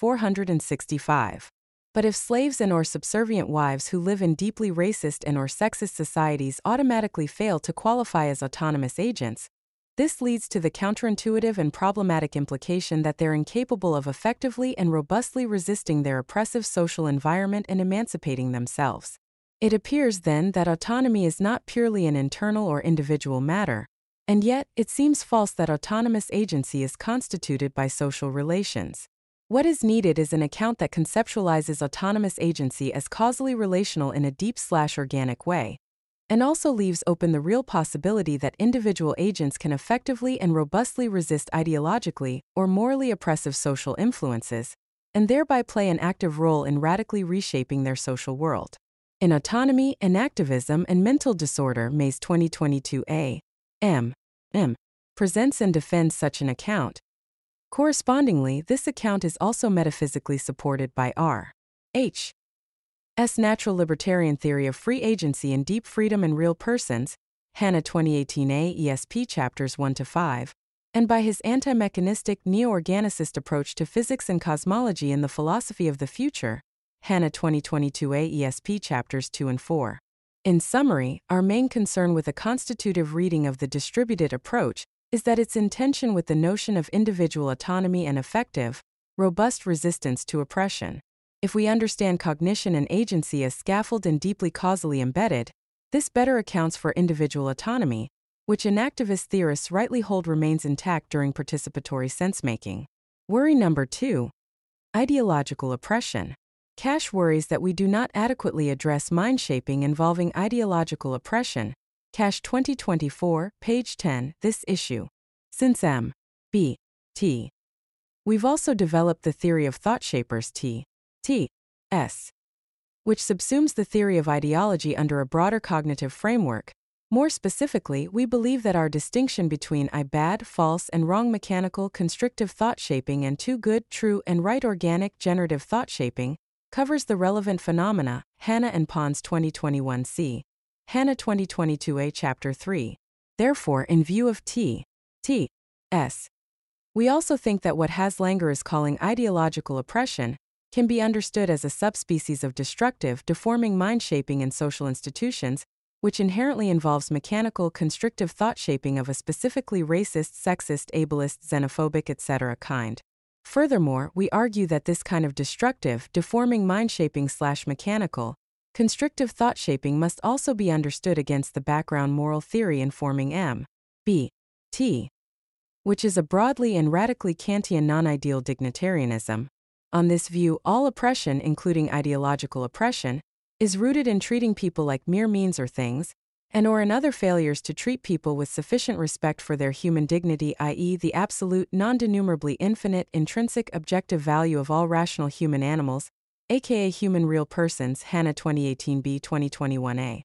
465. But if slaves and/or subservient wives who live in deeply racist and/or sexist societies automatically fail to qualify as autonomous agents, this leads to the counterintuitive and problematic implication that they're incapable of effectively and robustly resisting their oppressive social environment and emancipating themselves. It appears then that autonomy is not purely an internal or individual matter, and yet it seems false that autonomous agency is constituted by social relations. What is needed is an account that conceptualizes autonomous agency as causally relational in a deep/organic way, and also leaves open the real possibility that individual agents can effectively and robustly resist ideologically or morally oppressive social influences, and thereby play an active role in radically reshaping their social world. In Autonomy, Enactivism, and Mental Disorder, Mays 2022a, M. presents and defends such an account. Correspondingly, this account is also metaphysically supported by R. H. S. Natural Libertarian Theory of Free Agency and Deep Freedom in Real Persons, Hanna 2018a, ESP Chapters 1-5, and by his anti-mechanistic neo-organicist approach to physics and cosmology in the Philosophy of the Future, Hanna 2022a, ESP Chapters 2 and 4. In summary, our main concern with a constitutive reading of the distributed approach is that its in tension with the notion of individual autonomy and effective, robust resistance to oppression. If we understand cognition and agency as scaffold and deeply causally embedded, this better accounts for individual autonomy, which enactivist theorists rightly hold remains intact during participatory sense-making. Worry number 2. Ideological oppression. Cash worries that we do not adequately address mind-shaping involving ideological oppression. Cash 2024, page 10, this issue. Since M. B. T. We've also developed the theory of thought shapers T.S., which subsumes the theory of ideology under a broader cognitive framework. More specifically, we believe that our distinction between bad, false, and wrong mechanical constrictive thought shaping and good, true, and right organic generative thought shaping covers the relevant phenomena, Hanna and Pons 2021c. Hanna 2022a Chapter 3. Therefore, in view of T.S., we also think that what Haslanger is calling ideological oppression can be understood as a subspecies of destructive, deforming mind-shaping in social institutions, which inherently involves mechanical, constrictive thought-shaping of a specifically racist, sexist, ableist, xenophobic, etc. kind. Furthermore, we argue that this kind of destructive, deforming mind-shaping/mechanical, constrictive thought-shaping must also be understood against the background moral theory informing M. B. T., which is a broadly and radically Kantian non-ideal dignitarianism. On this view, all oppression, including ideological oppression, is rooted in treating people like mere means or things, and/or in other failures to treat people with sufficient respect for their human dignity, i.e., the absolute, non-denumerably infinite, intrinsic, objective value of all rational human animals, aka human real persons, Hanna 2018b 2021a.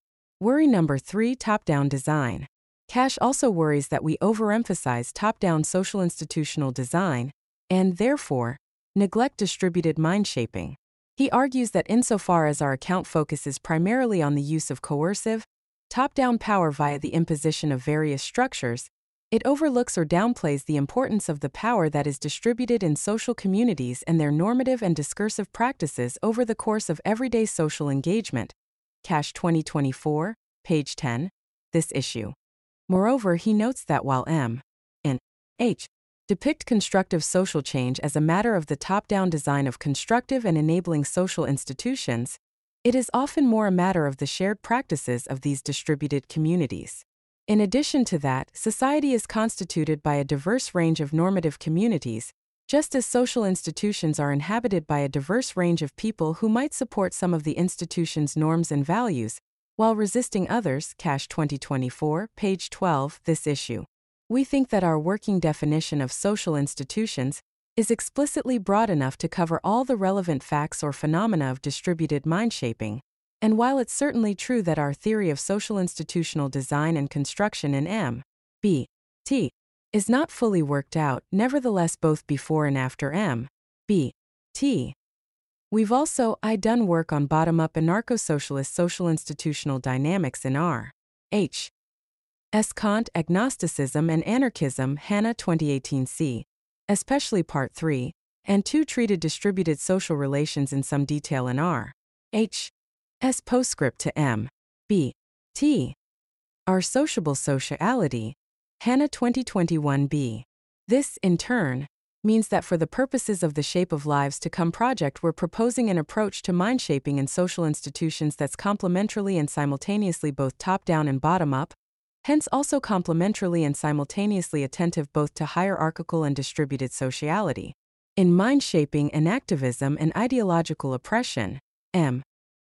Worry number 3, top-down design. Cash also worries that we overemphasize top-down social institutional design and, therefore, neglect distributed mind shaping. He argues that insofar as our account focuses primarily on the use of coercive, top-down power via the imposition of various structures, it overlooks or downplays the importance of the power that is distributed in social communities and their normative and discursive practices over the course of everyday social engagement. Cash 2024, page 10, this issue. Moreover, he notes that while M and H depict constructive social change as a matter of the top-down design of constructive and enabling social institutions, it is often more a matter of the shared practices of these distributed communities. In addition to that, society is constituted by a diverse range of normative communities, just as social institutions are inhabited by a diverse range of people who might support some of the institution's norms and values, while resisting others. Cash 2024, page 12, this issue. We think that our working definition of social institutions is explicitly broad enough to cover all the relevant facts or phenomena of distributed mind shaping, and while it's certainly true that our theory of social institutional design and construction in M, B, T is not fully worked out, nevertheless both before and after M, B, T, we've also done work on bottom-up anarcho-socialist social institutional dynamics in R. H. S. Kant, Agnosticism and Anarchism, Hanna 2018 c. Especially Part 3, and 2 treated distributed social relations in some detail in R. H. S. Postscript to M. B. T. Our Sociable Sociality, Hanna 2021 b. This, in turn, means that for the purposes of the Shape of Lives to Come project, we're proposing an approach to mind shaping in social institutions that's complementarily and simultaneously both top-down and bottom-up, hence also complementarily and simultaneously attentive both to hierarchical and distributed sociality. In mind shaping and activism and ideological oppression, M.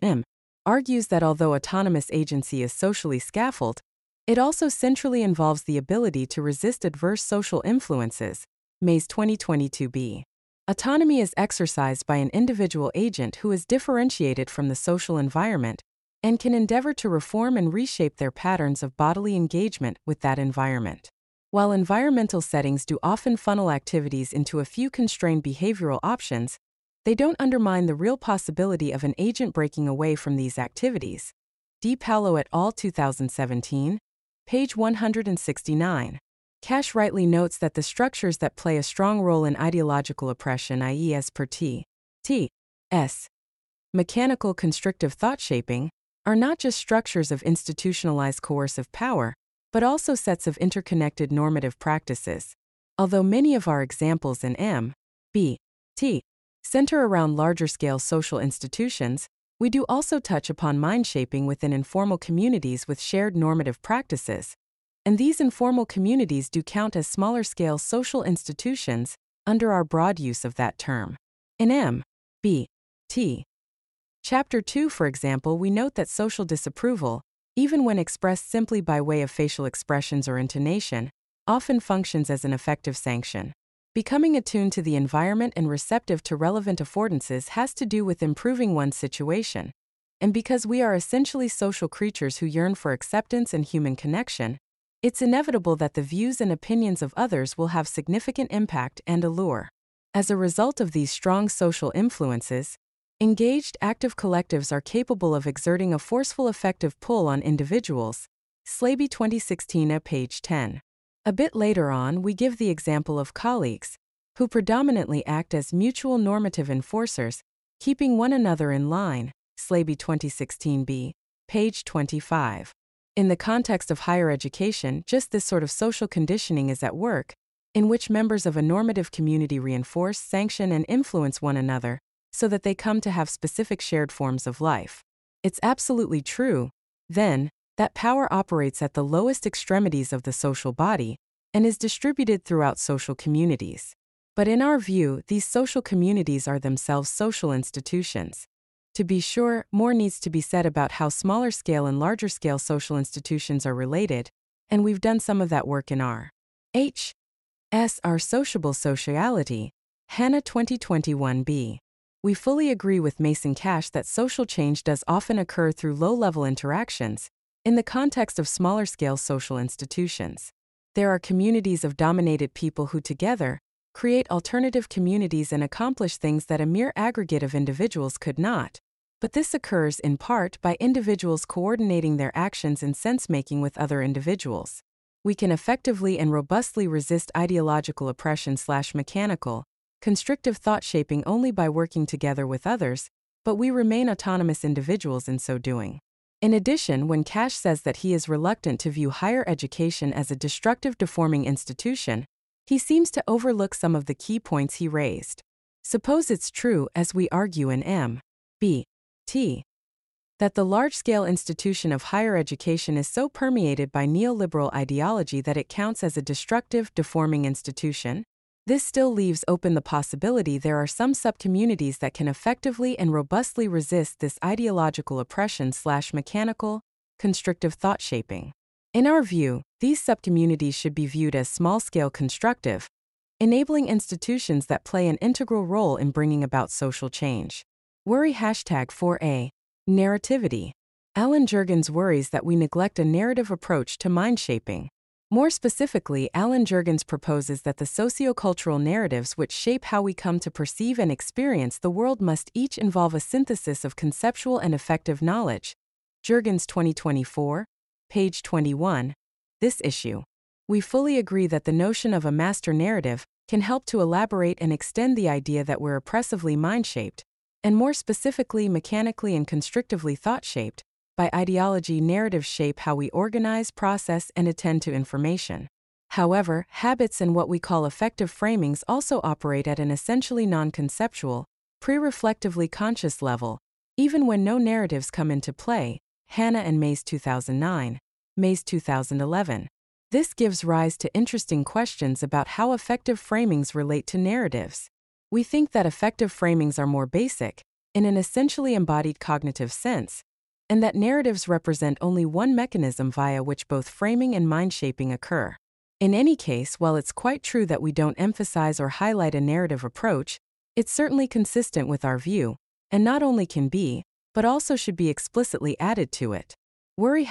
argues that although autonomous agency is socially scaffolded, it also centrally involves the ability to resist adverse social influences. Mays 2022 b. Autonomy is exercised by an individual agent who is differentiated from the social environment and can endeavor to reform and reshape their patterns of bodily engagement with that environment. While environmental settings do often funnel activities into a few constrained behavioral options, they don't undermine the real possibility of an agent breaking away from these activities. D. Paolo et al. 2017, page 169. Cash rightly notes that the structures that play a strong role in ideological oppression, i.e. as per T. S. mechanical constrictive thought shaping, are not just structures of institutionalized coercive power, but also sets of interconnected normative practices. Although many of our examples in M, B, T center around larger-scale social institutions, we do also touch upon mind shaping within informal communities with shared normative practices, and these informal communities do count as smaller-scale social institutions under our broad use of that term. In M, B, T Chapter 2, for example, we note that social disapproval, even when expressed simply by way of facial expressions or intonation, often functions as an effective sanction. Becoming attuned to the environment and receptive to relevant affordances has to do with improving one's situation. And because we are essentially social creatures who yearn for acceptance and human connection, it's inevitable that the views and opinions of others will have significant impact and allure. As a result of these strong social influences, engaged, active collectives are capable of exerting a forceful, effective pull on individuals. Slaby 2016, page 10. A bit later on, we give the example of colleagues, who predominantly act as mutual normative enforcers, keeping one another in line. Slaby 2016 b. Page 25. In the context of higher education, just this sort of social conditioning is at work, in which members of a normative community reinforce, sanction, and influence one another, so that they come to have specific shared forms of life. It's absolutely true, then, that power operates at the lowest extremities of the social body and is distributed throughout social communities. But in our view, these social communities are themselves social institutions. To be sure, more needs to be said about how smaller-scale and larger-scale social institutions are related, and we've done some of that work in our H. S. Our Sociable Sociality, Hanna 2021 b. We fully agree with Mason Cash that social change does often occur through low-level interactions, In the context of smaller-scale social institutions, there are communities of dominated people who together create alternative communities and accomplish things that a mere aggregate of individuals could not. But this occurs in part by individuals coordinating their actions and sense-making with other individuals. We can effectively and robustly resist ideological oppression/mechanical, constrictive thought shaping only by working together with others, but we remain autonomous individuals in so doing. In addition, when Cash says that he is reluctant to view higher education as a destructive, deforming institution, he seems to overlook some of the key points he raised. Suppose it's true, as we argue in M.B.T., that the large-scale institution of higher education is so permeated by neoliberal ideology that it counts as a destructive, deforming institution. This still leaves open the possibility there are some subcommunities that can effectively and robustly resist this ideological oppression/mechanical, constrictive thought shaping. In our view, these subcommunities should be viewed as small-scale constructive, enabling institutions that play an integral role in bringing about social change. Worry #4A. Narrativity. Alan Jurgens worries that we neglect a narrative approach to mind shaping. More specifically, Alan Jurgens proposes that the sociocultural narratives which shape how we come to perceive and experience the world must each involve a synthesis of conceptual and affective knowledge. Jurgens 2024, page 21. This issue. We fully agree that the notion of a master narrative can help to elaborate and extend the idea that we're oppressively mind-shaped, and more specifically mechanically and constrictively thought-shaped, by ideology. Narratives shape how we organize, process, and attend to information. However, habits and what we call affective framings also operate at an essentially non-conceptual, pre-reflectively conscious level, even when no narratives come into play. Hanna and Mays 2009, Mays 2011. This gives rise to interesting questions about how affective framings relate to narratives. We think that affective framings are more basic, in an essentially embodied cognitive sense, and that narratives represent only one mechanism via which both framing and mind-shaping occur. In any case, while it's quite true that we don't emphasize or highlight a narrative approach, it's certainly consistent with our view, and not only can be, but also should be explicitly added to it. Worry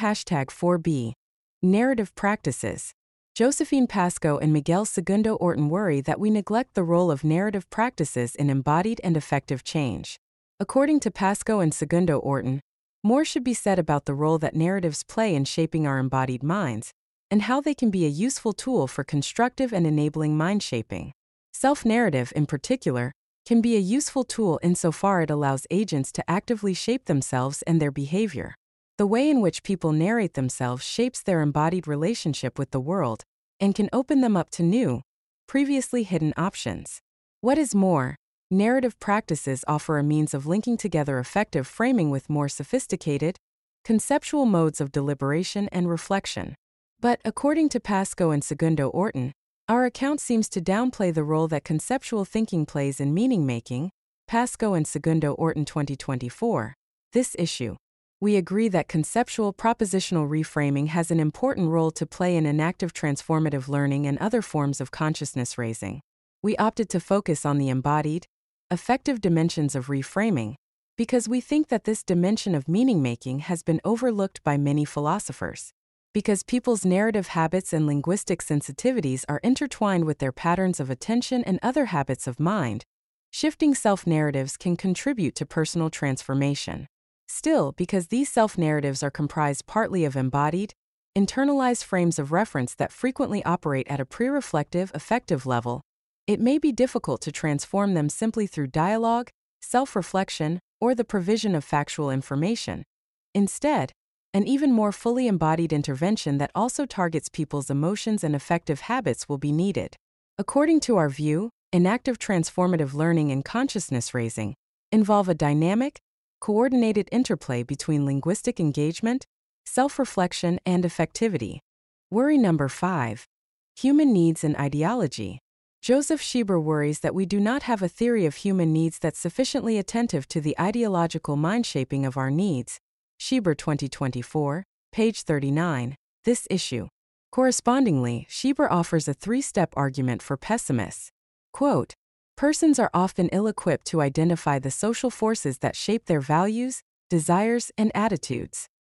#4B. Narrative practices. Josephine Pascoe and Miguel Segundo Orton worry that we neglect the role of narrative practices in embodied and effective change. According to Pascoe and Segundo Orton, more should be said about the role that narratives play in shaping our embodied minds, and how they can be a useful tool for constructive and enabling mind-shaping. Self-narrative, in particular, can be a useful tool insofar it allows agents to actively shape themselves and their behavior. The way in which people narrate themselves shapes their embodied relationship with the world, and can open them up to new, previously hidden options. What is more, narrative practices offer a means of linking together effective framing with more sophisticated, conceptual modes of deliberation and reflection. But, according to Pascoe and Segundo Orton, our account seems to downplay the role that conceptual thinking plays in meaning-making. Pascoe and Segundo Orton 2024. This issue. We agree that conceptual propositional reframing has an important role to play in enactive transformative learning and other forms of consciousness raising. We opted to focus on the embodied, effective dimensions of reframing, because we think that this dimension of meaning-making has been overlooked by many philosophers. Because people's narrative habits and linguistic sensitivities are intertwined with their patterns of attention and other habits of mind, shifting self-narratives can contribute to personal transformation. Still, because these self-narratives are comprised partly of embodied, internalized frames of reference that frequently operate at a pre-reflective, affective level, it may be difficult to transform them simply through dialogue, self-reflection, or the provision of factual information. Instead, an even more fully embodied intervention that also targets people's emotions and affective habits will be needed. According to our view, enactive transformative learning and consciousness raising involve a dynamic, coordinated interplay between linguistic engagement, self-reflection, and effectivity. Worry number 5. Human needs and ideology. Joseph Schieber worries that we do not have a theory of human needs that's sufficiently attentive to the ideological mind-shaping of our needs. Schieber 2024, page 39. This issue. Correspondingly, Schieber offers a three-step argument for pessimists. Quote, persons are often ill-equipped to identify the social forces that shape their values, desires, and attitudes.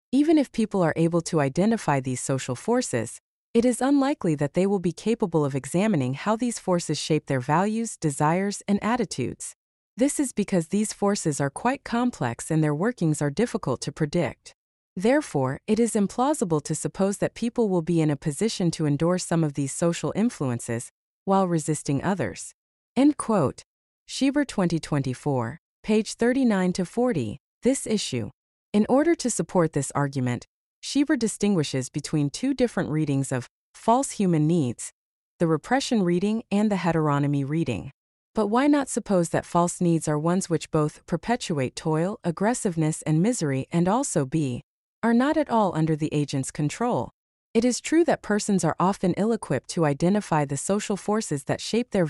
Even if people are able to identify these social forces, it is unlikely that they will be capable of examining how these forces shape their values, desires, and attitudes. This is because these forces are quite complex and their workings are difficult to predict. Therefore, it is implausible to suppose that people will be in a position to endorse some of these social influences while resisting others. End quote. Schieber 2024, page 39 to 40. This issue. In order to support this argument, Schieber distinguishes between two different readings of false human needs, the repression reading and the heteronomy reading. But why not suppose that false needs are ones which both perpetuate toil, aggressiveness, and misery and also are not at all under the agent's control? It is true that persons are often ill-equipped to identify the social forces that shape their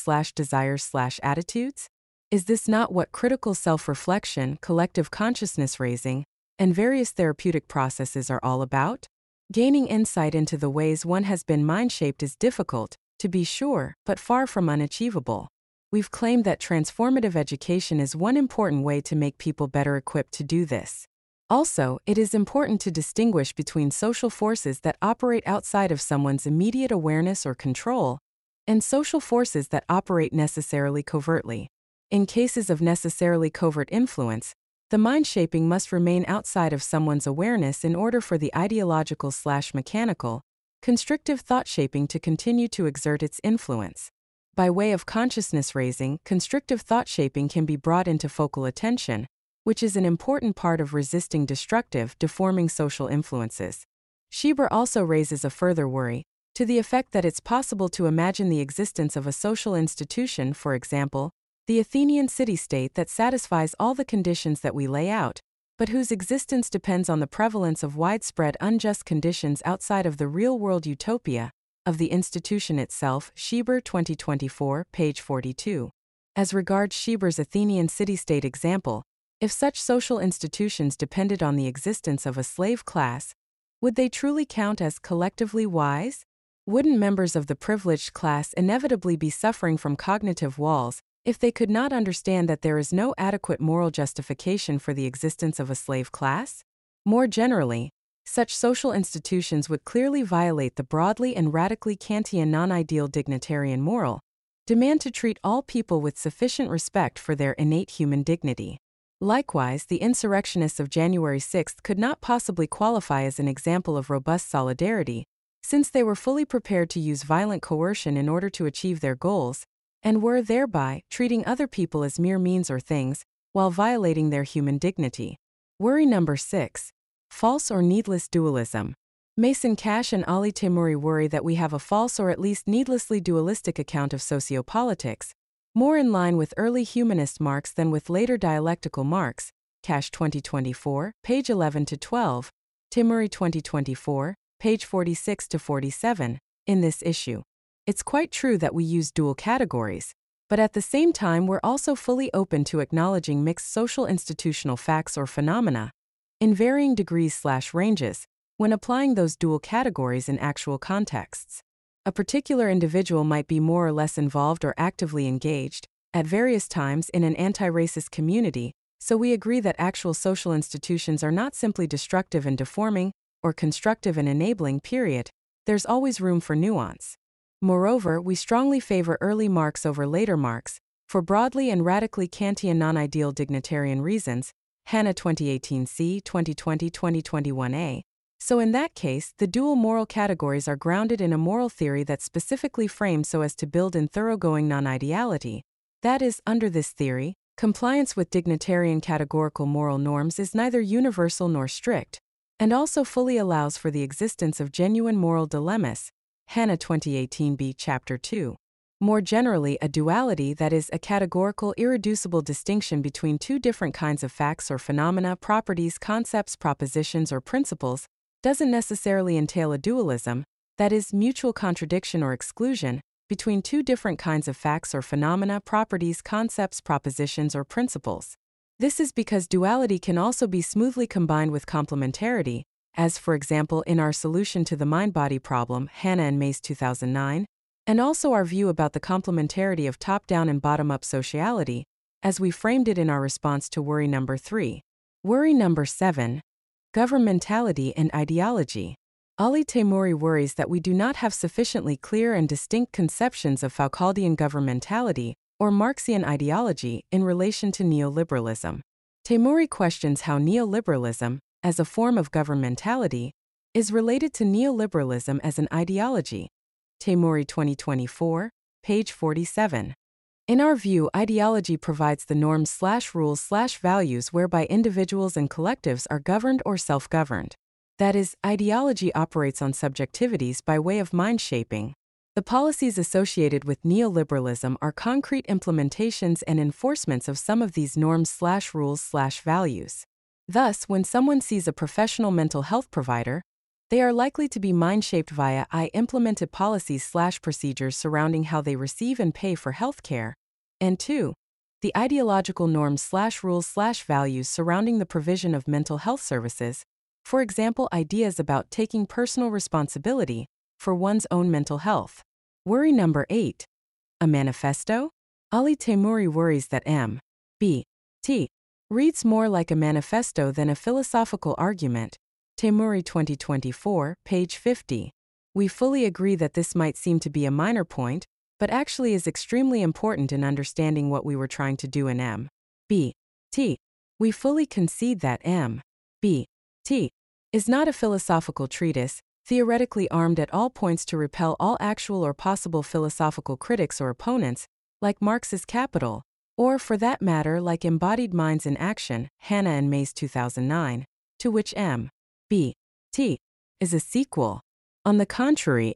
values/desires/attitudes. Is this not what critical self-reflection, collective consciousness raising, and various therapeutic processes are all about? Gaining insight into the ways one has been mind-shaped is difficult, to be sure, but far from unachievable. We've claimed that transformative education is one important way to make people better equipped to do this. Also, it is important to distinguish between social forces that operate outside of someone's immediate awareness or control, and social forces that operate necessarily covertly. In cases of necessarily covert influence, the mind shaping must remain outside of someone's awareness in order for the ideological/mechanical, constrictive thought shaping to continue to exert its influence. By way of consciousness raising, constrictive thought shaping can be brought into focal attention, which is an important part of resisting destructive, deforming social influences. Schieber also raises a further worry, to the effect that it's possible to imagine the existence of a social institution, for example, the Athenian city-state that satisfies all the conditions that we lay out, but whose existence depends on the prevalence of widespread unjust conditions outside of the real-world utopia of the institution itself. Schieber 2024, page 42. As regards Schieber's Athenian city-state example, if such social institutions depended on the existence of a slave class, would they truly count as collectively wise? Wouldn't members of the privileged class inevitably be suffering from cognitive walls if they could not understand that there is no adequate moral justification for the existence of a slave class? More generally, such social institutions would clearly violate the broadly and radically Kantian non-ideal dignitarian moral demand to treat all people with sufficient respect for their innate human dignity. Likewise, the insurrectionists of January 6 could not possibly qualify as an example of robust solidarity, since they were fully prepared to use violent coercion in order to achieve their goals, and were thereby treating other people as mere means or things, while violating their human dignity. Worry number 6. False or needless dualism. Mason Cash and Ali Temuri worry that we have a false or at least needlessly dualistic account of sociopolitics, more in line with early humanist Marx than with later dialectical Marx. Cash 2024, page 11 to 12, Temuri 2024, page 46 to 47, in this issue. It's quite true that we use dual categories, but at the same time we're also fully open to acknowledging mixed social institutional facts or phenomena, in varying degrees/ranges, when applying those dual categories in actual contexts. A particular individual might be more or less involved or actively engaged, at various times in an anti-racist community, so we agree that actual social institutions are not simply destructive and deforming, or constructive and enabling, period. There's always room for nuance. Moreover, we strongly favor early Marx over later Marx, for broadly and radically Kantian non-ideal dignitarian reasons, Hanna 2018c, 2020-2021a. So in that case, the dual moral categories are grounded in a moral theory that's specifically framed so as to build in thoroughgoing non-ideality. That is, under this theory, compliance with dignitarian categorical moral norms is neither universal nor strict, and also fully allows for the existence of genuine moral dilemmas. Hanna 2018b, Chapter 2. More generally, a duality, that is, a categorical, irreducible distinction between two different kinds of facts or phenomena, properties, concepts, propositions, or principles, doesn't necessarily entail a dualism, that is, mutual contradiction or exclusion, between two different kinds of facts or phenomena, properties, concepts, propositions, or principles. This is because duality can also be smoothly combined with complementarity, as for example in our solution to the mind-body problem, Hanna and Mays 2009, and also our view about the complementarity of top-down and bottom-up sociality, as we framed it in our response to worry number 3. Worry number 7. Governmentality and ideology. Ali Teimouri worries that we do not have sufficiently clear and distinct conceptions of Foucauldian governmentality or Marxian ideology in relation to neoliberalism. Teimouri questions how neoliberalism, as a form of governmentality, is related to neoliberalism as an ideology. Teimouri 2024, page 47. In our view, ideology provides the norms/rules/values whereby individuals and collectives are governed or self-governed. That is, ideology operates on subjectivities by way of mind shaping. The policies associated with neoliberalism are concrete implementations and enforcements of some of these norms/rules/values. Thus, when someone sees a professional mental health provider, they are likely to be mind-shaped via implemented policies/procedures surrounding how they receive and pay for healthcare, and 2. The ideological norms/rules/values surrounding the provision of mental health services, for example, ideas about taking personal responsibility for one's own mental health. Worry number 8. A manifesto? Ali Teimouri worries that M.B.T. reads more like a manifesto than a philosophical argument. Teimouri 2024, page 50. We fully agree that this might seem to be a minor point, but actually is extremely important in understanding what we were trying to do in M.B.T. We fully concede that M.B.T. is not a philosophical treatise, theoretically armed at all points to repel all actual or possible philosophical critics or opponents, like Marx's Capital, or for that matter like Embodied Minds in Action, Hanna and Mays 2009, to which M.B.T. is a sequel. On the contrary,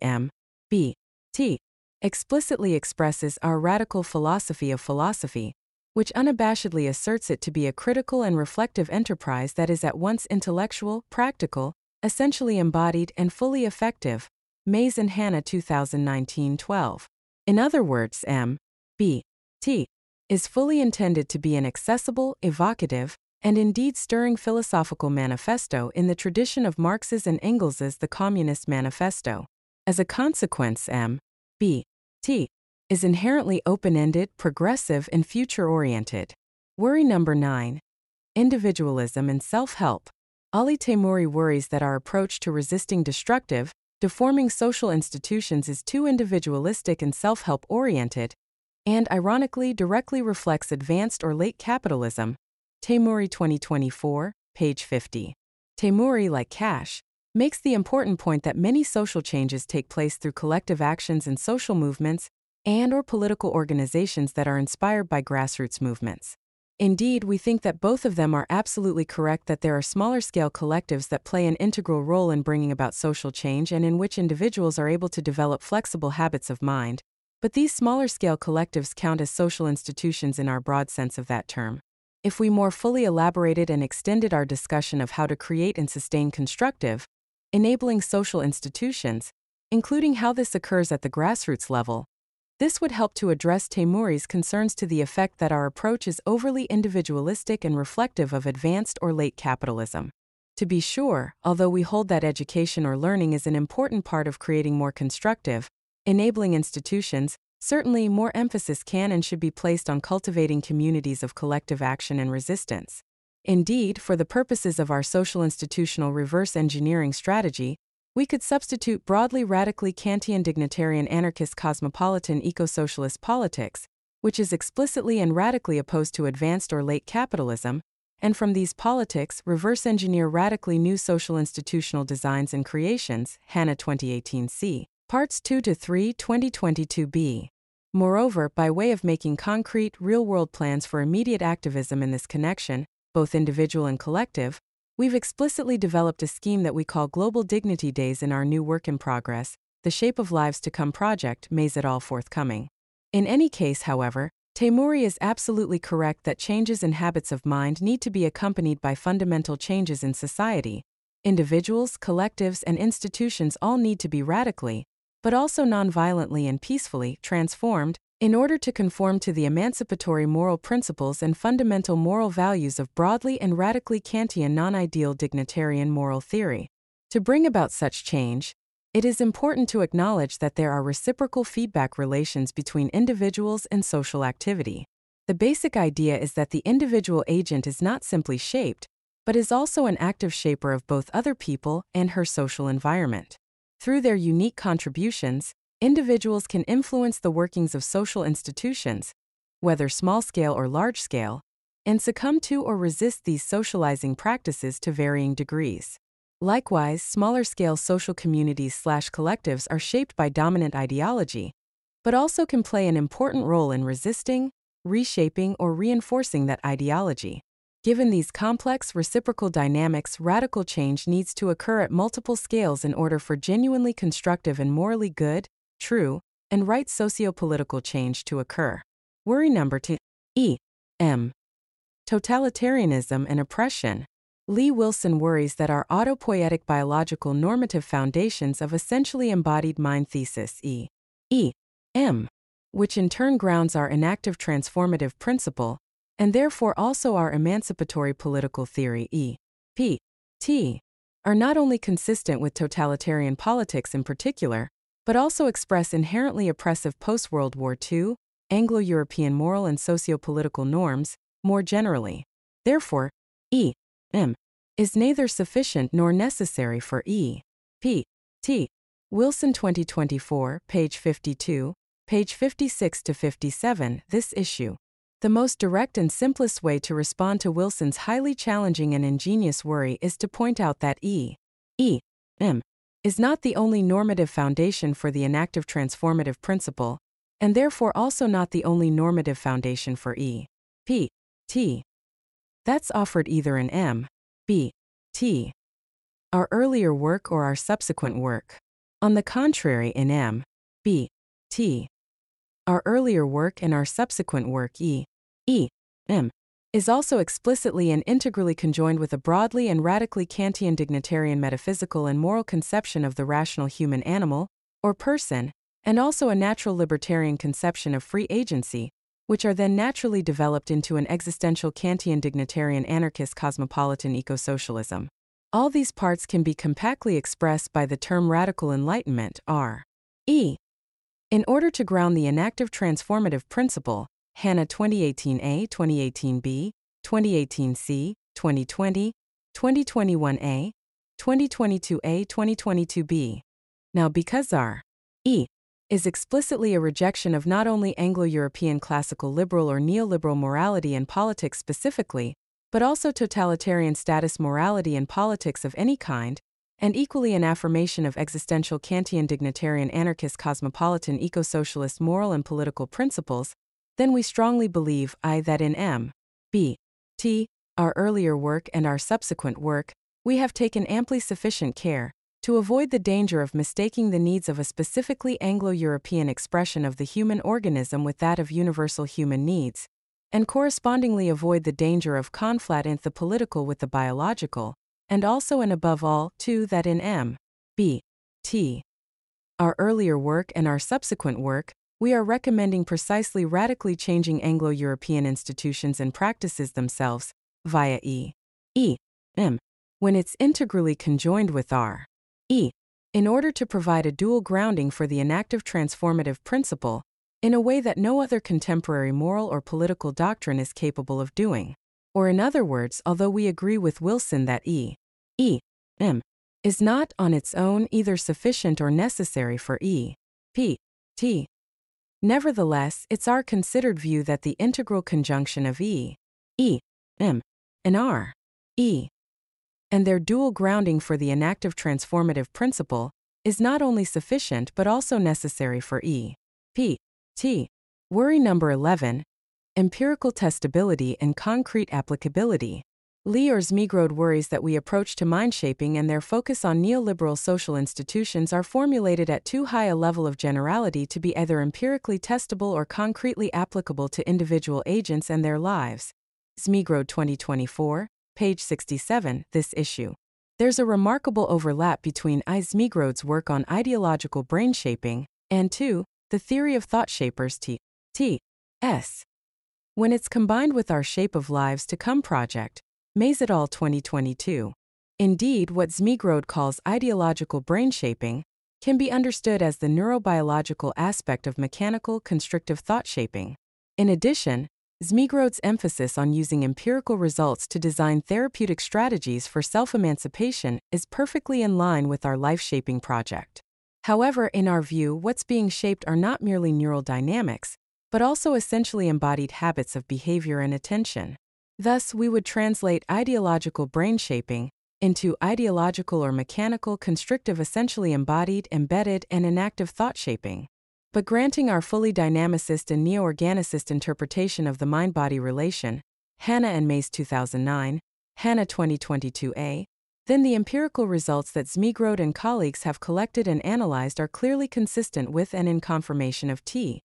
M.B.T. explicitly expresses our radical philosophy of philosophy, which unabashedly asserts it to be a critical and reflective enterprise that is at once intellectual, practical, essentially embodied, and fully effective. Mays and Hanna 2019-12. In other words, M.B.T. is fully intended to be an accessible, evocative, and indeed stirring philosophical manifesto in the tradition of Marx's and Engels's The Communist Manifesto. As a consequence, M.B.T. is inherently open-ended, progressive, and future-oriented. Worry number 9. Individualism and self-help. Ali Teimouri worries that our approach to resisting destructive, deforming social institutions is too individualistic and self-help-oriented, and ironically directly reflects advanced or late capitalism. Teimouri 2024, page 50. Teimouri, like Cash, makes the important point that many social changes take place through collective actions and social movements and/or political organizations that are inspired by grassroots movements. Indeed, we think that both of them are absolutely correct, that there are smaller-scale collectives that play an integral role in bringing about social change and in which individuals are able to develop flexible habits of mind, but these smaller-scale collectives count as social institutions in our broad sense of that term. If we more fully elaborated and extended our discussion of how to create and sustain constructive, enabling social institutions, including how this occurs at the grassroots level, this would help to address Teimouri's concerns to the effect that our approach is overly individualistic and reflective of advanced or late capitalism. To be sure, although we hold that education or learning is an important part of creating more constructive, enabling institutions, certainly more emphasis can and should be placed on cultivating communities of collective action and resistance. Indeed, for the purposes of our social institutional reverse engineering strategy, we could substitute broadly radically Kantian dignitarian anarchist cosmopolitan eco-socialist politics, which is explicitly and radically opposed to advanced or late capitalism, and from these politics reverse engineer radically new social institutional designs and creations, Hanna 2018c, Parts 2-3 2022b. Moreover, by way of making concrete, real-world plans for immediate activism in this connection, both individual and collective, we've explicitly developed a scheme that we call Global Dignity Days in our new work in progress, The Shape of Lives to Come project, Mays et al. Forthcoming. In any case, however, Teimouri is absolutely correct that changes in habits of mind need to be accompanied by fundamental changes in society. Individuals, collectives, and institutions all need to be radically, but also non-violently and peacefully, transformed, in order to conform to the emancipatory moral principles and fundamental moral values of broadly and radically Kantian non-ideal dignitarian moral theory. To bring about such change, it is important to acknowledge that there are reciprocal feedback relations between individuals and social activity. The basic idea is that the individual agent is not simply shaped, but is also an active shaper of both other people and her social environment. Through their unique contributions, individuals can influence the workings of social institutions, whether small-scale or large-scale, and succumb to or resist these socializing practices to varying degrees. Likewise, smaller-scale social communities/collectives are shaped by dominant ideology, but also can play an important role in resisting, reshaping, or reinforcing that ideology. Given these complex reciprocal dynamics, radical change needs to occur at multiple scales in order for genuinely constructive and morally good, true, and right socio-political change to occur. Worry number 2. E.M. Totalitarianism and oppression. Lee Wilson worries that our autopoietic biological normative foundations of essentially embodied mind thesis E.M., which in turn grounds our enactive transformative principle, and therefore also our emancipatory political theory E.P.T., are not only consistent with totalitarian politics in particular, but also express inherently oppressive post-World War II, Anglo-European moral and socio-political norms, more generally. Therefore, E.M. is neither sufficient nor necessary for E.P.T. Wilson 2024, page 52, page 56 to 57. This issue. The most direct and simplest way to respond to Wilson's highly challenging and ingenious worry is to point out that E.M. is not the only normative foundation for the enactive transformative principle, and therefore also not the only normative foundation for E.P.T. that's offered either in M.B.T. our earlier work or our subsequent work. On the contrary, in M.B.T. our earlier work and our subsequent work E.M. is also explicitly and integrally conjoined with a broadly and radically Kantian dignitarian metaphysical and moral conception of the rational human animal, or person, and also a natural libertarian conception of free agency, which are then naturally developed into an existential Kantian dignitarian anarchist cosmopolitan eco-socialism. All these parts can be compactly expressed by the term radical enlightenment, R.E. In order to ground the enactive transformative principle, Hanna 2018a, 2018b, 2018c, 2020, 2021a, 2022a, 2022b. Now, because R.E. is explicitly a rejection of not only Anglo-European classical liberal or neoliberal morality and politics specifically, but also totalitarian status morality and politics of any kind, and equally an affirmation of existential Kantian dignitarian anarchist cosmopolitan eco-socialist moral and political principles, then we strongly believe that in M.B.T., our earlier work and our subsequent work, we have taken amply sufficient care to avoid the danger of mistaking the needs of a specifically Anglo-European expression of the human organism with that of universal human needs, and correspondingly avoid the danger of conflating the political with the biological, and also and above all, too, that in M.B.T., our earlier work and our subsequent work, we are recommending precisely radically changing Anglo-European institutions and practices themselves, via E.M., when it's integrally conjoined with R.E., in order to provide a dual grounding for the enactive transformative principle, in a way that no other contemporary moral or political doctrine is capable of doing. Or in other words, although we agree with Wilson that E.M. is not on its own either sufficient or necessary for E.P.T., nevertheless, it's our considered view that the integral conjunction of E.M. and R.E. and their dual grounding for the enactive transformative principle is not only sufficient but also necessary for E.P.T. Worry number 11. Empirical testability and concrete applicability. Lee Zmigroud worries that we approach to mind-shaping and their focus on neoliberal social institutions are formulated at too high a level of generality to be either empirically testable or concretely applicable to individual agents and their lives. Zmigroud 2024, page 67, this issue. There's a remarkable overlap between Zmigroud's work on ideological brain shaping and 2, the theory of thought shapers T.S. when it's combined with our Shape of Lives to Come project, Mays et al. 2022. Indeed, what Zmigroud calls ideological brain shaping can be understood as the neurobiological aspect of mechanical constrictive thought shaping. In addition, Zmigrodz's emphasis on using empirical results to design therapeutic strategies for self-emancipation is perfectly in line with our life-shaping project. However, in our view, what's being shaped are not merely neural dynamics, but also essentially embodied habits of behavior and attention. Thus, we would translate ideological brain shaping into ideological or mechanical constrictive essentially embodied, embedded, and inactive thought shaping. But granting our fully dynamicist and neo-organicist interpretation of the mind-body relation, Hanna and Mays 2009, Hanna 2022a, then the empirical results that Zmigrod and colleagues have collected and analyzed are clearly consistent with and in confirmation of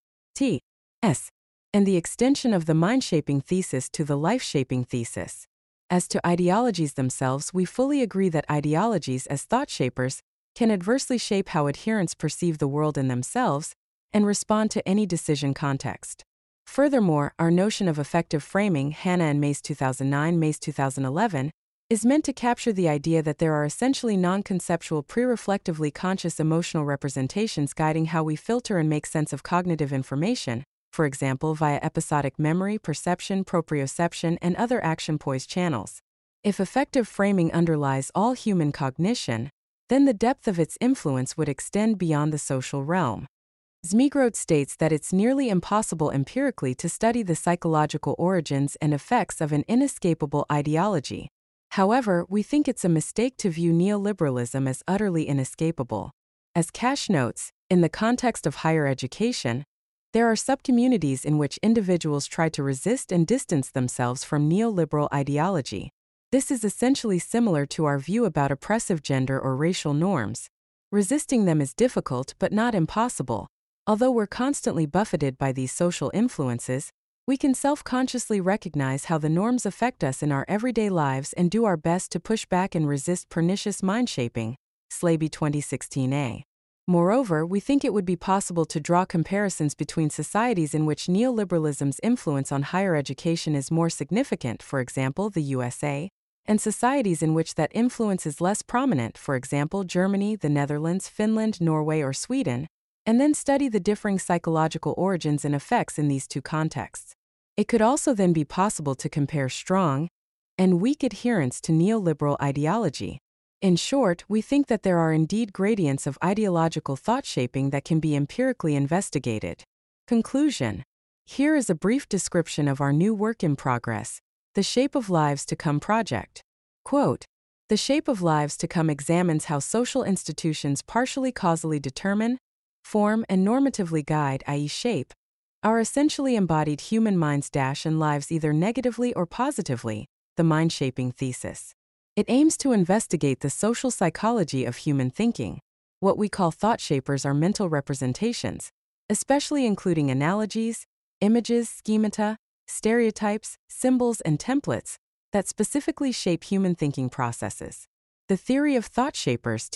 T.S. and the extension of the mind-shaping thesis to the life-shaping thesis. As to ideologies themselves, we fully agree that ideologies as thought shapers can adversely shape how adherents perceive the world and themselves, and respond to any decision context. Furthermore, our notion of effective framing, Hanna and Mays 2009, Mays 2011, is meant to capture the idea that there are essentially non-conceptual pre-reflectively conscious emotional representations guiding how we filter and make sense of cognitive information, for example via episodic memory, perception, proprioception, and other action-poised channels. If effective framing underlies all human cognition, then the depth of its influence would extend beyond the social realm. Zmigrod states that it's nearly impossible empirically to study the psychological origins and effects of an inescapable ideology. However, we think it's a mistake to view neoliberalism as utterly inescapable. As Cash notes, in the context of higher education, there are subcommunities in which individuals try to resist and distance themselves from neoliberal ideology. This is essentially similar to our view about oppressive gender or racial norms. Resisting them is difficult but not impossible. Although we're constantly buffeted by these social influences, we can self-consciously recognize how the norms affect us in our everyday lives and do our best to push back and resist pernicious mind-shaping. Slaby 2016a. Moreover, we think it would be possible to draw comparisons between societies in which neoliberalism's influence on higher education is more significant, for example the USA, and societies in which that influence is less prominent, for example Germany, the Netherlands, Finland, Norway, or Sweden, and then study the differing psychological origins and effects in these two contexts. It could also then be possible to compare strong and weak adherence to neoliberal ideology. In short, we think that there are indeed gradients of ideological thought shaping that can be empirically investigated. Conclusion. Here is a brief description of our new work in progress, The Shape of Lives to Come project. Quote, "The Shape of Lives to Come examines how social institutions partially causally determine, form, and normatively guide, i.e. shape, our essentially embodied human minds and lives either negatively or positively, the mind-shaping thesis. It aims to investigate the social psychology of human thinking. What we call thought shapers are mental representations, especially including analogies, images, schemata, stereotypes, symbols, and templates that specifically shape human thinking processes. The theory of thought shapers,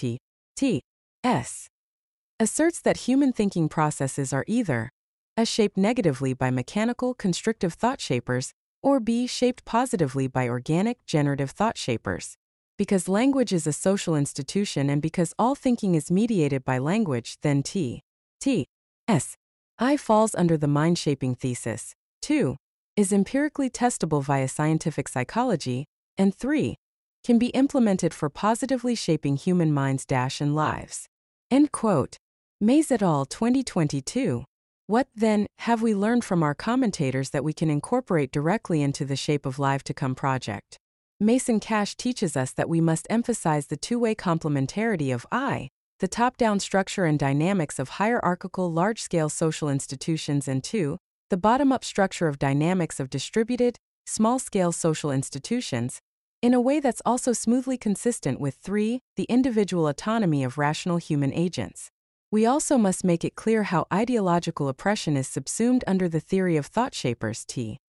T.S. asserts that human thinking processes are either A. shaped negatively by mechanical, constrictive thought shapers, or B. shaped positively by organic, generative thought shapers. Because language is a social institution and because all thinking is mediated by language, then T.S. I falls under the mind-shaping thesis. 2. Is empirically testable via scientific psychology, and 3. Can be implemented for positively shaping human minds and lives." End quote. Mays et al. 2022. What, then, have we learned from our commentators that we can incorporate directly into the Shape of Life to Come project? Mason Cash teaches us that we must emphasize the two-way complementarity of the top-down structure and dynamics of hierarchical large-scale social institutions, and 2, the bottom-up structure of dynamics of distributed, small-scale social institutions, in a way that's also smoothly consistent with 3, the individual autonomy of rational human agents. We also must make it clear how ideological oppression is subsumed under the theory of thought shapers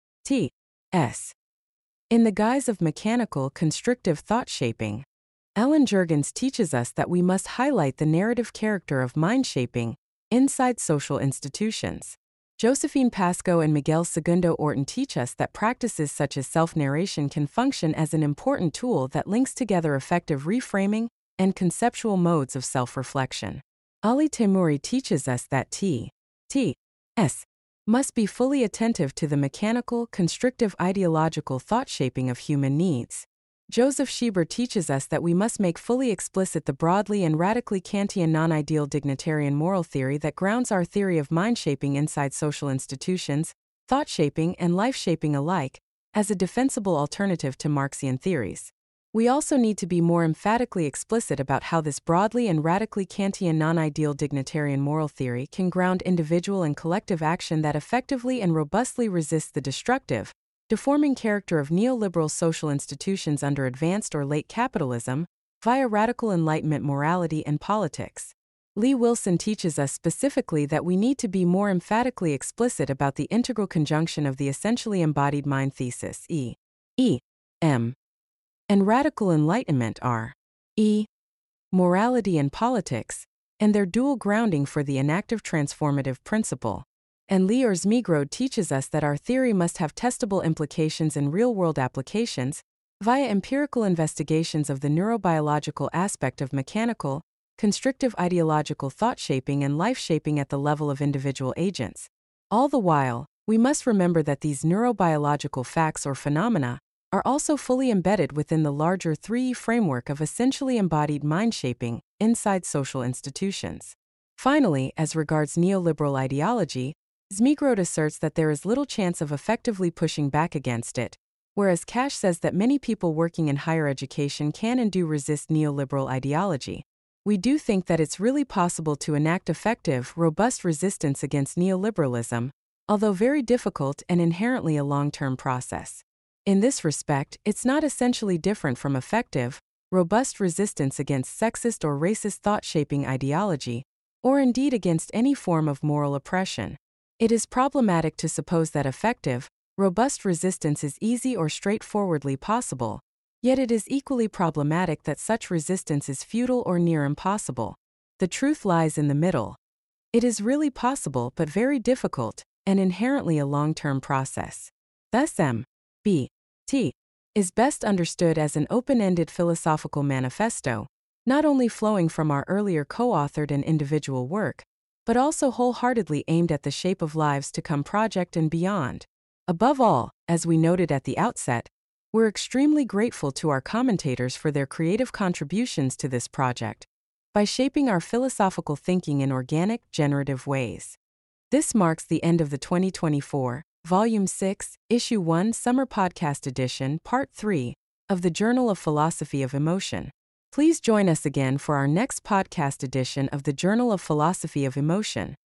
T.S. In the guise of mechanical, constrictive thought shaping, Ellen Jurgens teaches us that we must highlight the narrative character of mind shaping inside social institutions. Josephine Pascoe and Miguel Segundo Orton teach us that practices such as self-narration can function as an important tool that links together effective reframing and conceptual modes of self-reflection. Ali Teimouri teaches us that T.S. must be fully attentive to the mechanical, constrictive ideological thought-shaping of human needs. Joseph Schieber teaches us that we must make fully explicit the broadly and radically Kantian non-ideal dignitarian moral theory that grounds our theory of mind-shaping inside social institutions, thought-shaping and life-shaping alike, as a defensible alternative to Marxian theories. We also need to be more emphatically explicit about how this broadly and radically Kantian non-ideal dignitarian moral theory can ground individual and collective action that effectively and robustly resists the destructive, deforming character of neoliberal social institutions under advanced or late capitalism, via radical Enlightenment morality and politics. Lee Wilson teaches us specifically that we need to be more emphatically explicit about the integral conjunction of the essentially embodied mind thesis E.M. and radical Enlightenment R.E. morality and politics, and their dual grounding for the inactive transformative principle. And Leor Zmigroud teaches us that our theory must have testable implications in real-world applications, via empirical investigations of the neurobiological aspect of mechanical, constrictive ideological thought-shaping and life-shaping at the level of individual agents. All the while, we must remember that these neurobiological facts or phenomena are also fully embedded within the larger 3E framework of essentially embodied mind-shaping inside social institutions. Finally, as regards neoliberal ideology, Zmigroud asserts that there is little chance of effectively pushing back against it, whereas Cash says that many people working in higher education can and do resist neoliberal ideology. We do think that it's really possible to enact effective, robust resistance against neoliberalism, although very difficult and inherently a long-term process. In this respect, it's not essentially different from effective, robust resistance against sexist or racist thought-shaping ideology, or indeed against any form of moral oppression. It is problematic to suppose that effective, robust resistance is easy or straightforwardly possible, yet it is equally problematic that such resistance is futile or near impossible. The truth lies in the middle. It is really possible but very difficult, and inherently a long-term process. Thus M.B.T. is best understood as an open-ended philosophical manifesto, not only flowing from our earlier co-authored and individual work, but also wholeheartedly aimed at the shape of lives to come project and beyond. Above all, as we noted at the outset, we're extremely grateful to our commentators for their creative contributions to this project, by shaping our philosophical thinking in organic, generative ways. This marks the end of the 2024, Volume 6, Issue 1 Summer Podcast Edition, Part 3, of the Journal of Philosophy of Emotion. Please join us again for our next podcast edition of the Journal of Philosophy of Emotion.